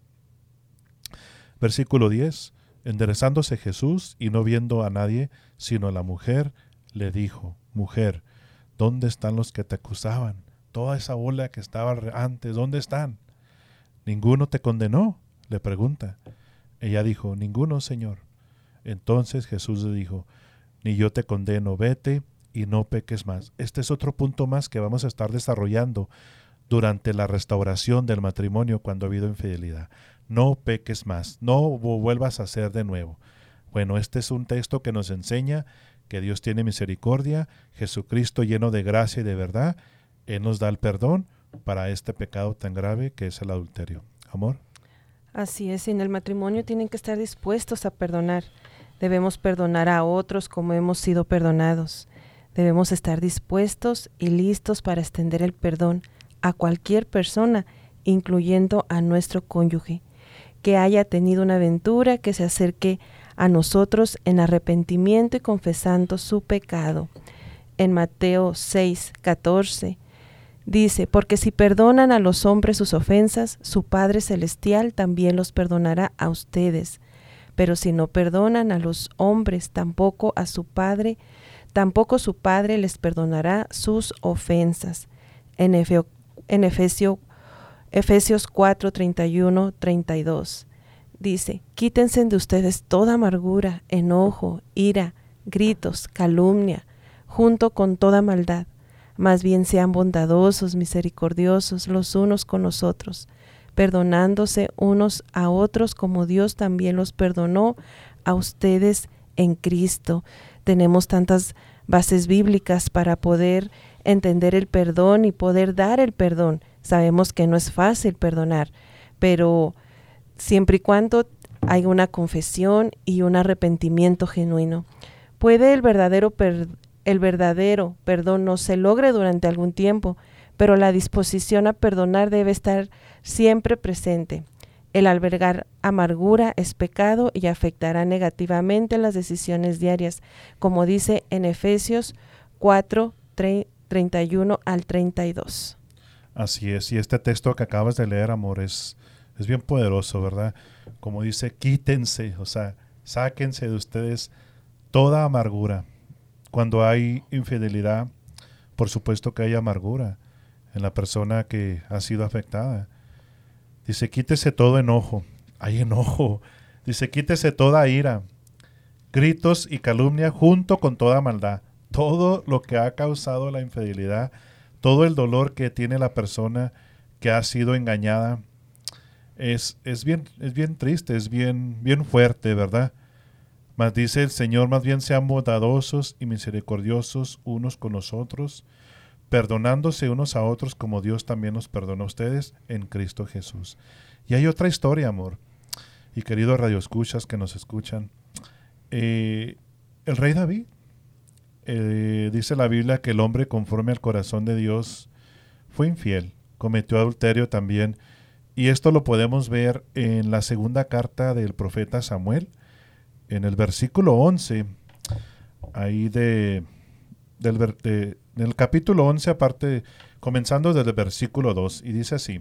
Versículo diez, enderezándose Jesús y no viendo a nadie, sino a la mujer, le dijo, mujer, ¿dónde están los que te acusaban? Toda esa bola que estaba antes, ¿dónde están? ¿Ninguno te condenó? Le pregunta. Ella dijo, ninguno, Señor. Entonces Jesús le dijo, ni yo te condeno, vete y no peques más. Este es otro punto más que vamos a estar desarrollando durante la restauración del matrimonio cuando ha habido infidelidad. No peques más, no vuelvas a hacer de nuevo. Bueno, este es un texto que nos enseña que Dios tiene misericordia, Jesucristo lleno de gracia y de verdad, Él nos da el perdón para este pecado tan grave que es el adulterio. Amor. Así es, en el matrimonio tienen que estar dispuestos a perdonar. Debemos perdonar a otros como hemos sido perdonados. Debemos estar dispuestos y listos para extender el perdón a cualquier persona, incluyendo a nuestro cónyuge, que haya tenido una aventura, que se acerque a nosotros en arrepentimiento y confesando su pecado. En Mateo seis, catorce, dice, porque si perdonan a los hombres sus ofensas, su Padre Celestial también los perdonará a ustedes. Pero si no perdonan a los hombres, tampoco a su Padre, tampoco su Padre les perdonará sus ofensas. En, Efe, en Efesio, Efesios cuatro, treinta y uno, treinta y dos, dice, quítense de ustedes toda amargura, enojo, ira, gritos, calumnia, junto con toda maldad. Más bien sean bondadosos, misericordiosos los unos con los otros, perdonándose unos a otros como Dios también los perdonó a ustedes en Cristo. Tenemos tantas bases bíblicas para poder entender el perdón y poder dar el perdón. Sabemos que no es fácil perdonar, pero siempre y cuando hay una confesión y un arrepentimiento genuino. Puede el verdadero, per, el verdadero perdón no se logre durante algún tiempo, pero la disposición a perdonar debe estar siempre presente. El albergar amargura es pecado y afectará negativamente las decisiones diarias, como dice en Efesios cuatro, treinta y uno al treinta y dos. Así es, y este texto que acabas de leer, amor, es, es bien poderoso, ¿verdad? Como dice, quítense, o sea, sáquense de ustedes toda amargura. Cuando hay infidelidad, por supuesto que hay amargura en la persona que ha sido afectada. Dice, quítese todo enojo. Hay enojo. Dice, quítese toda ira, gritos y calumnia junto con toda maldad. Todo lo que ha causado la infidelidad, todo el dolor que tiene la persona que ha sido engañada, es, es, bien, es bien triste, es bien, bien fuerte, ¿verdad? Mas dice el Señor, más bien sean bondadosos y misericordiosos unos con los otros, perdonándose unos a otros como Dios también nos perdonó a ustedes en Cristo Jesús. Y hay otra historia, amor, y queridos radioescuchas que nos escuchan. Eh, el rey David, eh, dice la Biblia que el hombre conforme al corazón de Dios fue infiel, cometió adulterio también, y esto lo podemos ver en la segunda carta del profeta Samuel, en el versículo once, ahí de, del, de, en el capítulo once, aparte, comenzando desde el versículo dos, y dice así: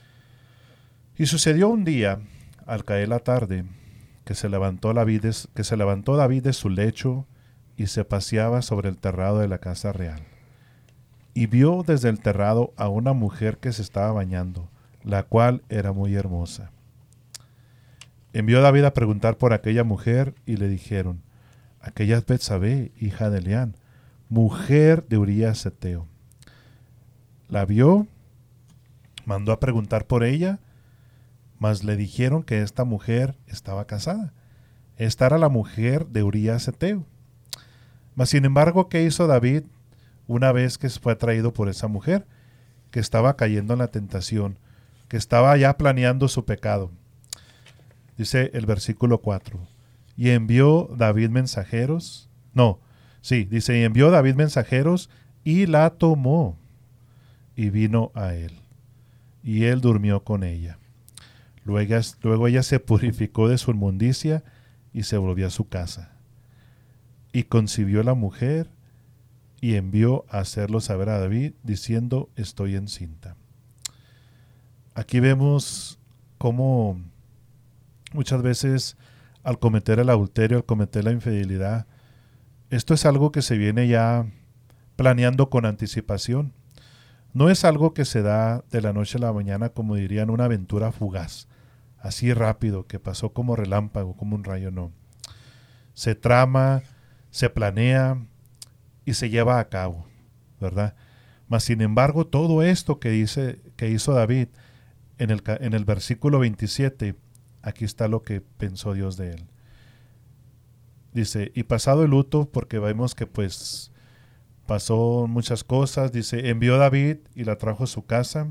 y sucedió un día, al caer la tarde, que se levantó David de, que se levantó David de su lecho y se paseaba sobre el terrado de la casa real. Y vio desde el terrado a una mujer que se estaba bañando, la cual era muy hermosa. Envió David a preguntar por aquella mujer, y le dijeron: aquella es Betsabé, hija de Elián, mujer de Urías Heteo. La vio, mandó a preguntar por ella, mas le dijeron que esta mujer estaba casada. Esta era la mujer de Urías Heteo. Mas sin embargo, ¿qué hizo David una vez que fue atraído por esa mujer? Que estaba cayendo en la tentación, que estaba ya planeando su pecado. Dice el versículo cuatro, y envió David mensajeros, no, sí, dice, y envió David mensajeros y la tomó y vino a él, y él durmió con ella. Luego, luego ella se purificó de su inmundicia y se volvió a su casa. Y concibió la mujer y envió a hacerlo saber a David, diciendo: estoy encinta. Aquí vemos cómo muchas veces al cometer el adulterio, al cometer la infidelidad, esto es algo que se viene ya planeando con anticipación. No es algo que se da de la noche a la mañana, como dirían, una aventura fugaz, así rápido, que pasó como relámpago, como un rayo, no. Se trama, se planea y se lleva a cabo, ¿verdad? Mas sin embargo, todo esto que, dice, que hizo David en el, en el versículo veintisiete, aquí está lo que pensó Dios de él. Dice, y pasado el luto, porque vemos que pues pasó muchas cosas, dice, envió David y la trajo a su casa,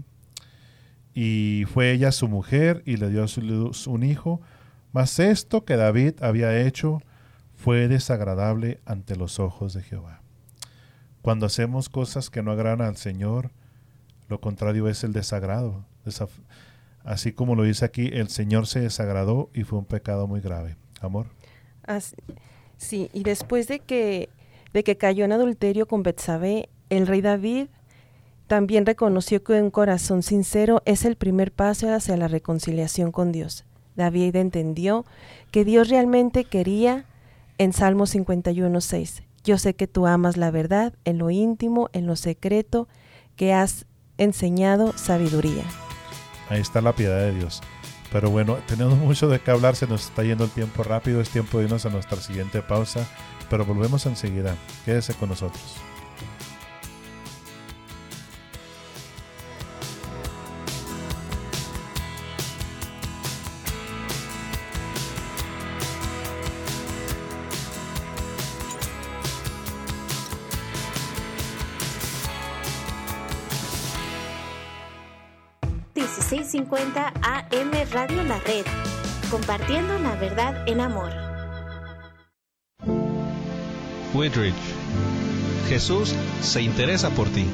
y fue ella su mujer, y le dio a su luz un hijo, mas esto que David había hecho fue desagradable ante los ojos de Jehová. Cuando hacemos cosas que no agradan al Señor, lo contrario es el desagrado. Desaf- Así como lo dice aquí, el Señor se desagradó y fue un pecado muy grave. Amor. Así, sí, y después de que, de que cayó en adulterio con Betsabé, el rey David también reconoció que un corazón sincero es el primer paso hacia la reconciliación con Dios. David entendió que Dios realmente quería, en Salmo cincuenta y uno, seis, yo sé que tú amas la verdad en lo íntimo, en lo secreto, que has enseñado sabiduría. Ahí está la piedad de Dios. Pero bueno, tenemos mucho de qué hablar, se nos está yendo el tiempo rápido, es tiempo de irnos a nuestra siguiente pausa, pero volvemos enseguida. Quédese con nosotros. dieciséis cincuenta A M Radio La Red, compartiendo la verdad en amor. Whitridge. Jesús se interesa por ti.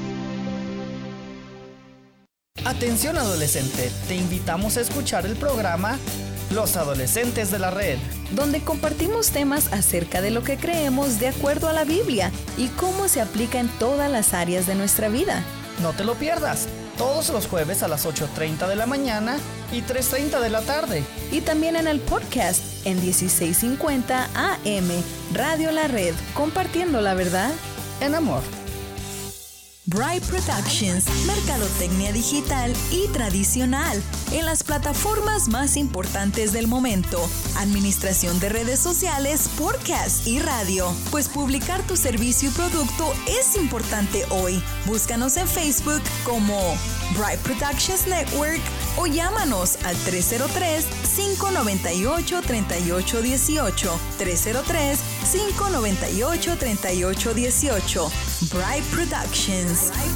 Atención adolescente, te invitamos a escuchar el programa Los Adolescentes de la Red, donde compartimos temas acerca de lo que creemos de acuerdo a la Biblia y cómo se aplica en todas las áreas de nuestra vida. No te lo pierdas, todos los jueves a las ocho treinta de la mañana y tres treinta de la tarde. Y también en el podcast en dieciséis cincuenta A M Radio La Red, compartiendo la verdad en amor. Bright Productions, mercadotecnia digital y tradicional en las plataformas más importantes del momento, administración de redes sociales, podcast y radio. Pues publicar tu servicio y producto es importante hoy. Búscanos en Facebook como Bright Productions Network o llámanos al tres cero tres, cinco nueve ocho, tres ocho uno ocho, tres cero tres, cinco nueve ocho, tres ocho uno ocho. Bright Productions.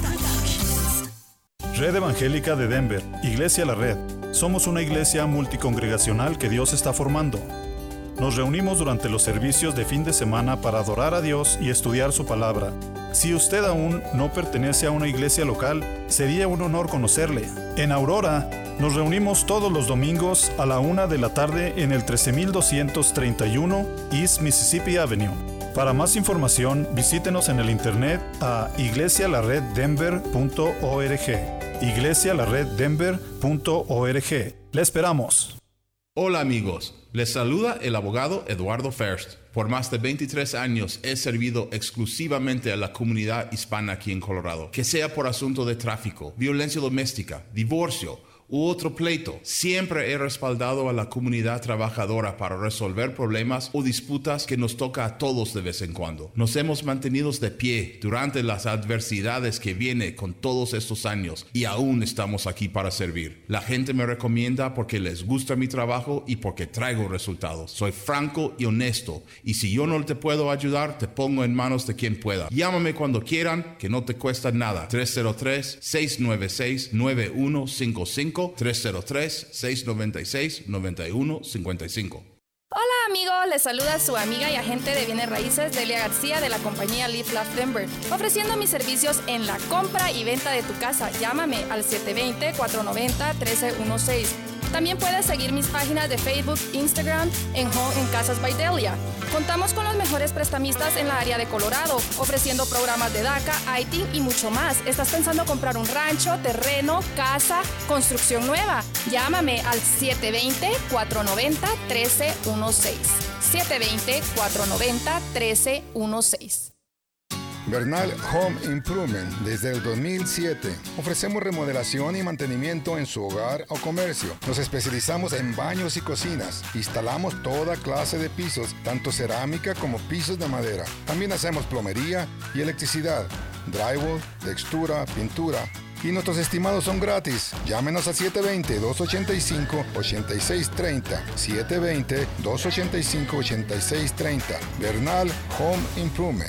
Red Evangélica de Denver, Iglesia La Red. Somos una iglesia multicongregacional que Dios está formando. Nos reunimos durante los servicios de fin de semana para adorar a Dios y estudiar su palabra. Si usted aún no pertenece a una iglesia local, sería un honor conocerle. En Aurora, nos reunimos todos los domingos a la una de la tarde en el trece mil doscientos treinta y uno East Mississippi Avenue. Para más información, visítenos en el internet a iglesia la red denver punto org. iglesia la red denver punto org. ¡Le esperamos! Hola amigos, les saluda el abogado Eduardo First. Por más de veintitrés años he servido exclusivamente a la comunidad hispana aquí en Colorado. Que sea por asunto de tráfico, violencia doméstica, divorcio u otro pleito, siempre he respaldado a la comunidad trabajadora para resolver problemas o disputas que nos toca a todos de vez en cuando. Nos hemos mantenido de pie durante las adversidades que viene con todos estos años y aún estamos aquí para servir. La gente me recomienda porque les gusta mi trabajo y porque traigo resultados. Soy franco y honesto y si yo no te puedo ayudar, te pongo en manos de quien pueda. Llámame cuando quieran, que no te cuesta nada. tres cero tres, seis nueve seis, nueve uno cinco cinco, tres cero tres, seis nueve seis, nueve uno cinco cinco. Hola amigos, les saluda su amiga y agente de bienes raíces Delia García de la compañía Live Love Denver, ofreciendo mis servicios en la compra y venta de tu casa. Llámame al siete dos cero, cuatro nueve cero, uno tres uno seis. También puedes seguir mis páginas de Facebook, Instagram, en Home en Casas by Delia. Contamos con los mejores prestamistas en la área de Colorado, ofreciendo programas de DACA, I T I y mucho más. ¿Estás pensando comprar un rancho, terreno, casa, construcción nueva? Llámame al siete dos cero, cuatro nueve cero, uno tres uno seis. siete dos cero, cuatro nueve cero, uno tres uno seis. Bernal Home Improvement. Desde el dos mil siete ofrecemos remodelación y mantenimiento en su hogar o comercio. Nos especializamos en baños y cocinas. Instalamos toda clase de pisos, tanto cerámica como pisos de madera. También hacemos plomería y electricidad, drywall, textura, pintura. Y nuestros estimados son gratis. Llámenos a siete dos cero, dos ocho cinco, ocho seis tres cero. siete dos cero, dos ocho cinco, ocho seis tres cero. Bernal Home Improvement.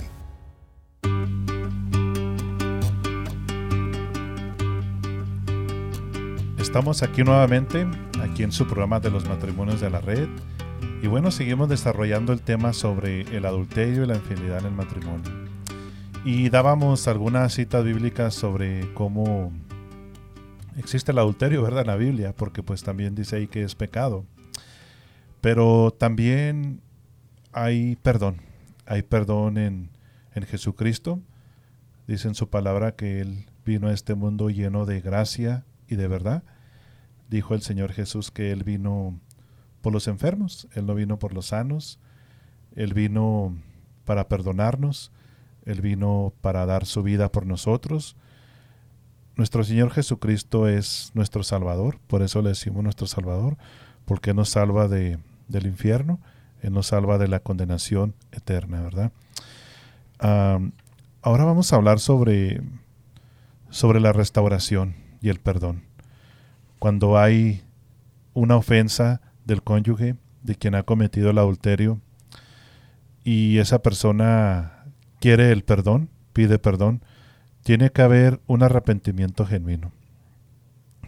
Estamos aquí nuevamente, aquí en su programa de los matrimonios de la red. Y bueno, seguimos desarrollando el tema sobre el adulterio y la infidelidad en el matrimonio. Y dábamos algunas citas bíblicas sobre cómo existe el adulterio, ¿verdad? En la Biblia, porque pues también dice ahí que es pecado. Pero también hay perdón, hay perdón en, en Jesucristo. Dice en su palabra que Él vino a este mundo lleno de gracia y de verdad. Dijo el Señor Jesús que Él vino por los enfermos, Él no vino por los sanos, Él vino para perdonarnos, Él vino para dar su vida por nosotros. Nuestro Señor Jesucristo es nuestro Salvador, por eso le decimos nuestro Salvador, porque Él nos salva de, del infierno, Él nos salva de la condenación eterna, ¿verdad? Um, ahora vamos a hablar sobre, sobre la restauración y el perdón. Cuando hay una ofensa del cónyuge, de quien ha cometido el adulterio, y esa persona quiere el perdón, pide perdón, tiene que haber un arrepentimiento genuino.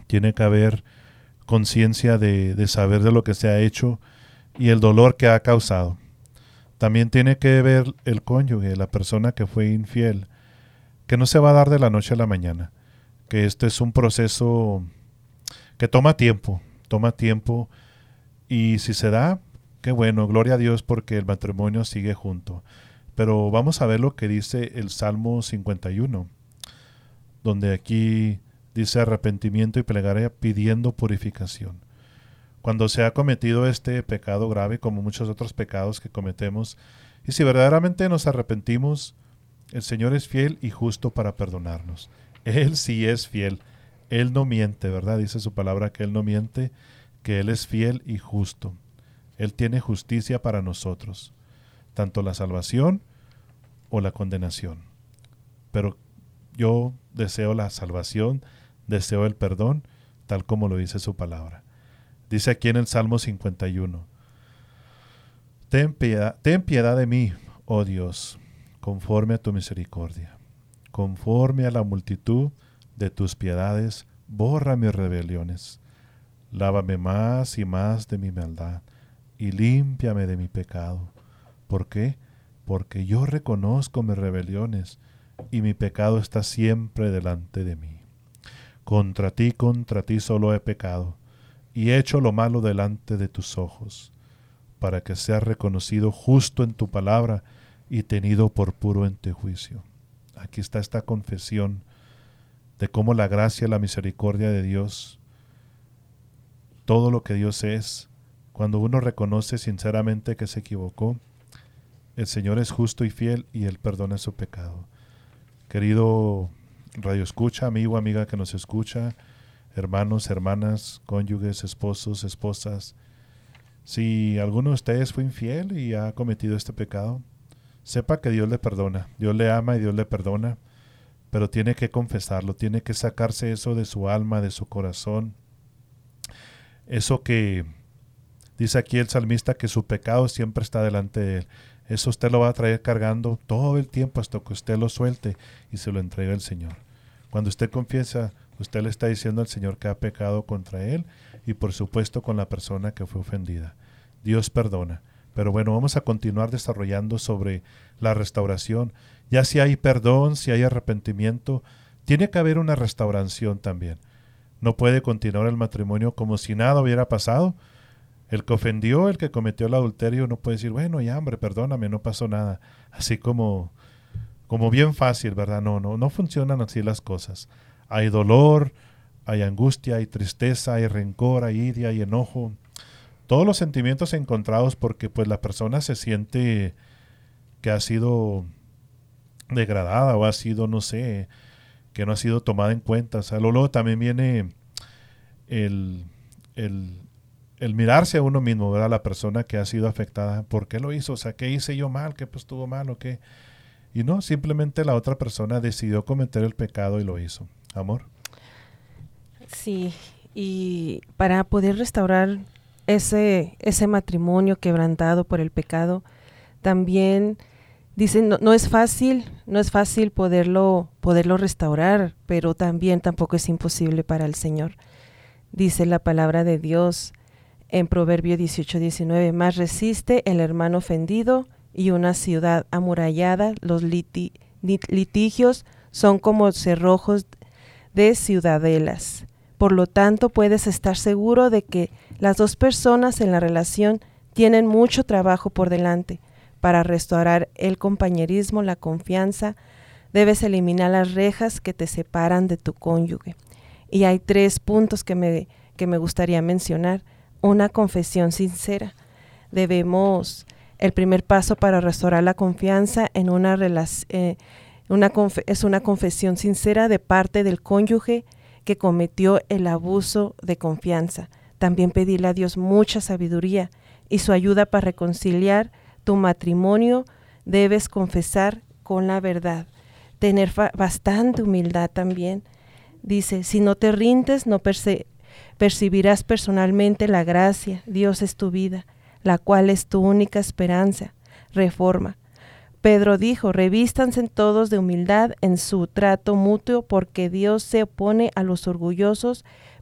Tiene que haber conciencia de, de saber de lo que se ha hecho y el dolor que ha causado. También tiene que ver el cónyuge, la persona que fue infiel, que no se va a dar de la noche a la mañana, que este es un proceso que toma tiempo, toma tiempo y si se da, qué bueno, gloria a Dios porque el matrimonio sigue junto. Pero vamos a ver lo que dice el Salmo cincuenta y uno, donde aquí dice arrepentimiento y plegaria pidiendo purificación. Cuando se ha cometido este pecado grave, como muchos otros pecados que cometemos, y si verdaderamente nos arrepentimos, el Señor es fiel y justo para perdonarnos. Él sí es fiel, Él no miente, ¿verdad? Dice su palabra que Él no miente, que Él es fiel y justo. Él tiene justicia para nosotros, tanto la salvación o la condenación. Pero yo deseo la salvación, deseo el perdón, tal como lo dice su palabra. Dice aquí en el Salmo cincuenta y uno, ten piedad, ten piedad de mí, oh Dios, conforme a tu misericordia. Conforme a la multitud de tus piedades, borra mis rebeliones. Lávame más y más de mi maldad, y límpiame de mi pecado. ¿Por qué? Porque yo reconozco mis rebeliones, y mi pecado está siempre delante de mí. Contra ti, contra ti solo he pecado, y he hecho lo malo delante de tus ojos, para que seas reconocido justo en tu palabra y tenido por puro en tu juicio. Aquí está esta confesión de cómo la gracia y la misericordia de Dios, todo lo que Dios es, cuando uno reconoce sinceramente que se equivocó, el Señor es justo y fiel y Él perdona su pecado. Querido radio escucha, amigo, amiga que nos escucha, hermanos, hermanas, cónyuges, esposos, esposas, si alguno de ustedes fue infiel y ha cometido este pecado, sepa que Dios le perdona, Dios le ama y Dios le perdona, pero tiene que confesarlo, tiene que sacarse eso de su alma, de su corazón, eso que dice aquí el salmista que su pecado siempre está delante de él. Eso usted lo va a traer cargando todo el tiempo hasta que usted lo suelte y se lo entregue al Señor. Cuando usted confiesa, usted le está diciendo al Señor que ha pecado contra Él y por supuesto con la persona que fue ofendida. Dios perdona. Pero bueno, vamos a continuar desarrollando sobre la restauración. Ya si hay perdón, si hay arrepentimiento, tiene que haber una restauración también. No puede continuar el matrimonio como si nada hubiera pasado. El que ofendió, el que cometió el adulterio, no puede decir, bueno, ya hombre, perdóname, no pasó nada. Así como, como bien fácil, ¿verdad? No, no, no funcionan así las cosas. Hay dolor, hay angustia, hay tristeza, hay rencor, hay idia, hay enojo. Todos los sentimientos encontrados porque pues la persona se siente que ha sido degradada o ha sido, no sé, que no ha sido tomada en cuenta. O sea, luego también viene el... el El mirarse a uno mismo, ¿verdad? La persona que ha sido afectada, ¿por qué lo hizo? O sea, ¿qué hice yo mal? ¿Qué pues estuvo mal o qué? Y no, simplemente la otra persona decidió cometer el pecado y lo hizo. Amor. Sí, y para poder restaurar ese, ese matrimonio quebrantado por el pecado, también dicen, no, no es fácil, no es fácil poderlo, poderlo restaurar, pero también tampoco es imposible para el Señor. Dice la palabra de Dios en Proverbio dieciocho diecinueve, más resiste el hermano ofendido y una ciudad amurallada, los liti, litigios son como cerrojos de ciudadelas. Por lo tanto, puedes estar seguro de que las dos personas en la relación tienen mucho trabajo por delante. Para restaurar el compañerismo, la confianza, debes eliminar las rejas que te separan de tu cónyuge. Y hay tres puntos que me, que me gustaría mencionar. Una confesión sincera. Debemos, el primer paso para restaurar la confianza en una relación, eh, una confe- es una confesión sincera de parte del cónyuge que cometió el abuso de confianza. También pedirle a Dios mucha sabiduría y su ayuda para reconciliar tu matrimonio. Debes confesar con la verdad. Tener fa- bastante humildad también. Dice, si no te rindes, no perse- percibirás personalmente la gracia. Dios es tu vida, la cual es tu única esperanza. Reforma. Pedro dijo, revístanse todos de humildad en su trato mutuo, porque Dios se opone a los orgullosos,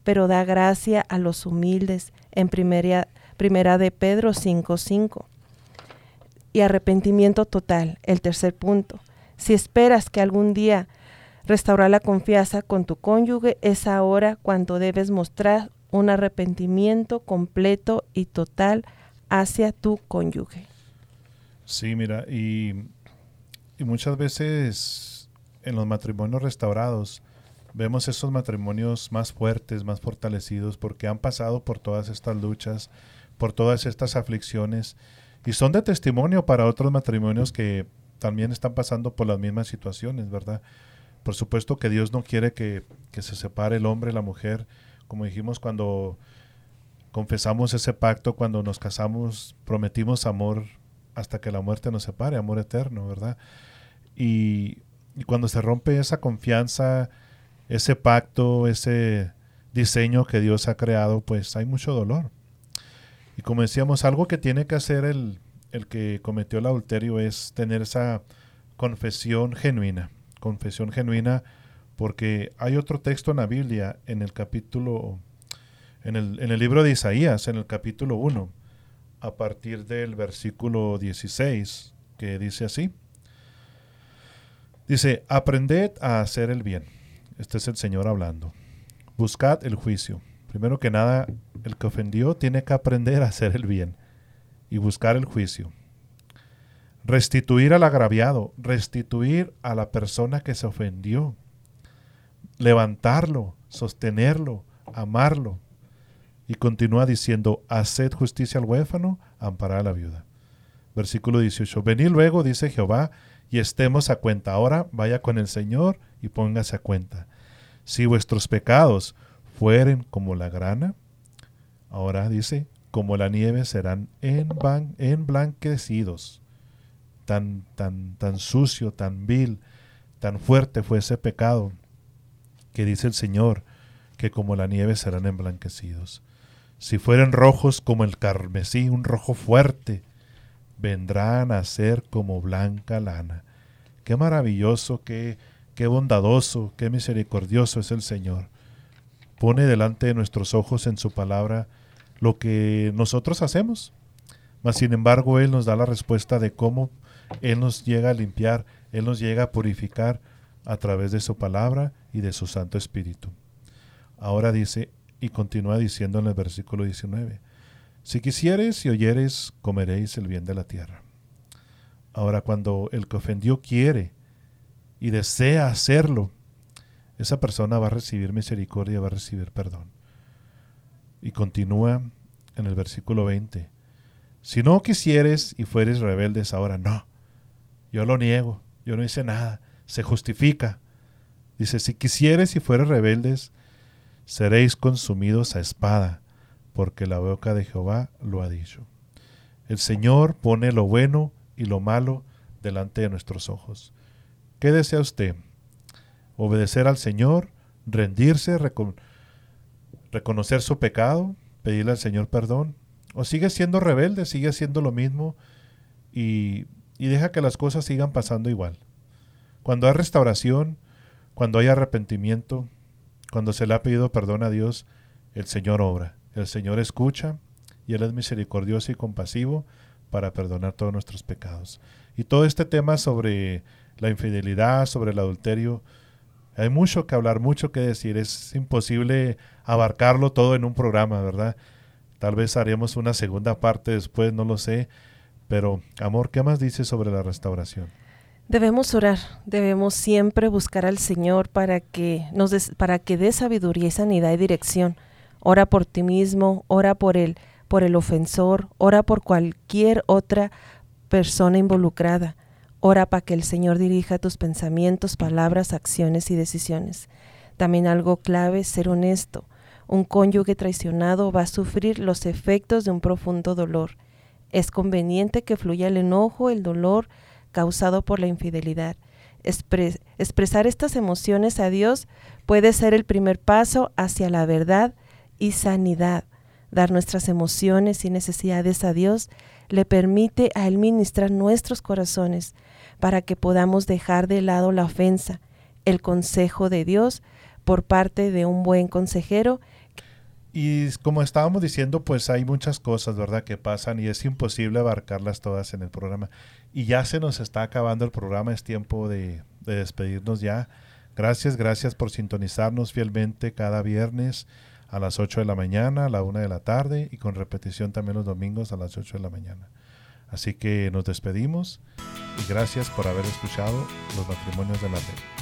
pero da gracia a los humildes, en primera, primera de Pedro cinco cinco. Y arrepentimiento total, el tercer punto. Si esperas que algún día restaurar la confianza con tu cónyuge, es ahora cuando debes mostrar un arrepentimiento completo y total hacia tu cónyuge. Sí, mira, y, y muchas veces en los matrimonios restaurados vemos esos matrimonios más fuertes, más fortalecidos, porque han pasado por todas estas luchas, por todas estas aflicciones, y son de testimonio para otros matrimonios que también están pasando por las mismas situaciones, ¿verdad? Por supuesto que Dios no quiere que, que se separe el hombre y la mujer, como dijimos cuando confesamos ese pacto, cuando nos casamos, prometimos amor hasta que la muerte nos separe, amor eterno, ¿verdad? Y, y cuando se rompe esa confianza, ese pacto, ese diseño que Dios ha creado, pues hay mucho dolor. Y como decíamos, algo que tiene que hacer el, el que cometió el adulterio es tener esa confesión genuina, confesión genuina, porque hay otro texto en la Biblia, en el capítulo, en el, en el libro de Isaías, en el capítulo uno, a partir del versículo dieciséis, que dice así. Dice, aprended a hacer el bien. Este es el Señor hablando. Buscad el juicio. Primero que nada, el que ofendió tiene que aprender a hacer el bien y buscar el juicio. Restituir al agraviado, restituir a la persona que se ofendió. Levantarlo, sostenerlo, amarlo. Y continúa diciendo, haced justicia al huérfano, amparad a la viuda. Versículo dieciocho, venid luego, dice Jehová, y estemos a cuenta. Ahora vaya con el Señor y póngase a cuenta. Si vuestros pecados fueren como la grana, ahora dice, como la nieve serán enban, emblanquecidos. Tan, tan, tan sucio, tan vil, tan fuerte fue ese pecado, que dice el Señor, que como la nieve serán emblanquecidos. Si fueren rojos como el carmesí, un rojo fuerte, vendrán a ser como blanca lana. Qué maravilloso, qué, qué bondadoso, qué misericordioso es el Señor. Pone delante de nuestros ojos en su palabra lo que nosotros hacemos, mas sin embargo Él nos da la respuesta de cómo Él nos llega a limpiar, Él nos llega a purificar a través de su palabra y de su Santo Espíritu. Ahora dice, y continúa diciendo en el versículo diecinueve, si quisieres y oyeres, comeréis el bien de la tierra. Ahora, cuando el que ofendió quiere y desea hacerlo, esa persona va a recibir misericordia, va a recibir perdón. Y continúa en el versículo veinte, si no quisieres y fueres rebeldes, ahora no, yo lo niego, yo no hice nada, se justifica. Dice, si quisieres y fueres rebeldes, seréis consumidos a espada, porque la boca de Jehová lo ha dicho. El Señor pone lo bueno y lo malo delante de nuestros ojos. ¿Qué desea usted? ¿Obedecer al Señor? ¿Rendirse? Recon- ¿Reconocer su pecado? ¿Pedirle al Señor perdón? ¿O sigue siendo rebelde? ¿Sigue haciendo lo mismo? Y, y deja que las cosas sigan pasando igual. Cuando hay restauración, cuando hay arrepentimiento, cuando se le ha pedido perdón a Dios, el Señor obra. El Señor escucha y Él es misericordioso y compasivo para perdonar todos nuestros pecados. Y todo este tema sobre la infidelidad, sobre el adulterio, hay mucho que hablar, mucho que decir. Es imposible abarcarlo todo en un programa, ¿verdad? Tal vez haremos una segunda parte después, no lo sé. Pero, amor, ¿qué más dice sobre la restauración? Debemos orar, debemos siempre buscar al Señor para que nos des, para que dé sabiduría y sanidad y dirección. Ora por ti mismo, ora por el, por el ofensor, ora por cualquier otra persona involucrada. Ora para que el Señor dirija tus pensamientos, palabras, acciones y decisiones. También algo clave, ser honesto. Un cónyuge traicionado va a sufrir los efectos de un profundo dolor. Es conveniente que fluya el enojo, el dolor causado por la infidelidad. Expres- expresar estas emociones a Dios puede ser el primer paso hacia la verdad y sanidad. Dar nuestras emociones y necesidades a Dios le permite a Él ministrar nuestros corazones para que podamos dejar de lado la ofensa. El consejo de Dios por parte de un buen consejero Y como estábamos diciendo, pues hay muchas cosas, ¿verdad?, que pasan y es imposible abarcarlas todas en el programa. Y ya se nos está acabando el programa, es tiempo de, de despedirnos ya. Gracias, gracias por sintonizarnos fielmente cada viernes a las ocho de la mañana, a la una de la tarde y con repetición también los domingos a las ocho de la mañana. Así que nos despedimos y gracias por haber escuchado Los Matrimonios de la Red.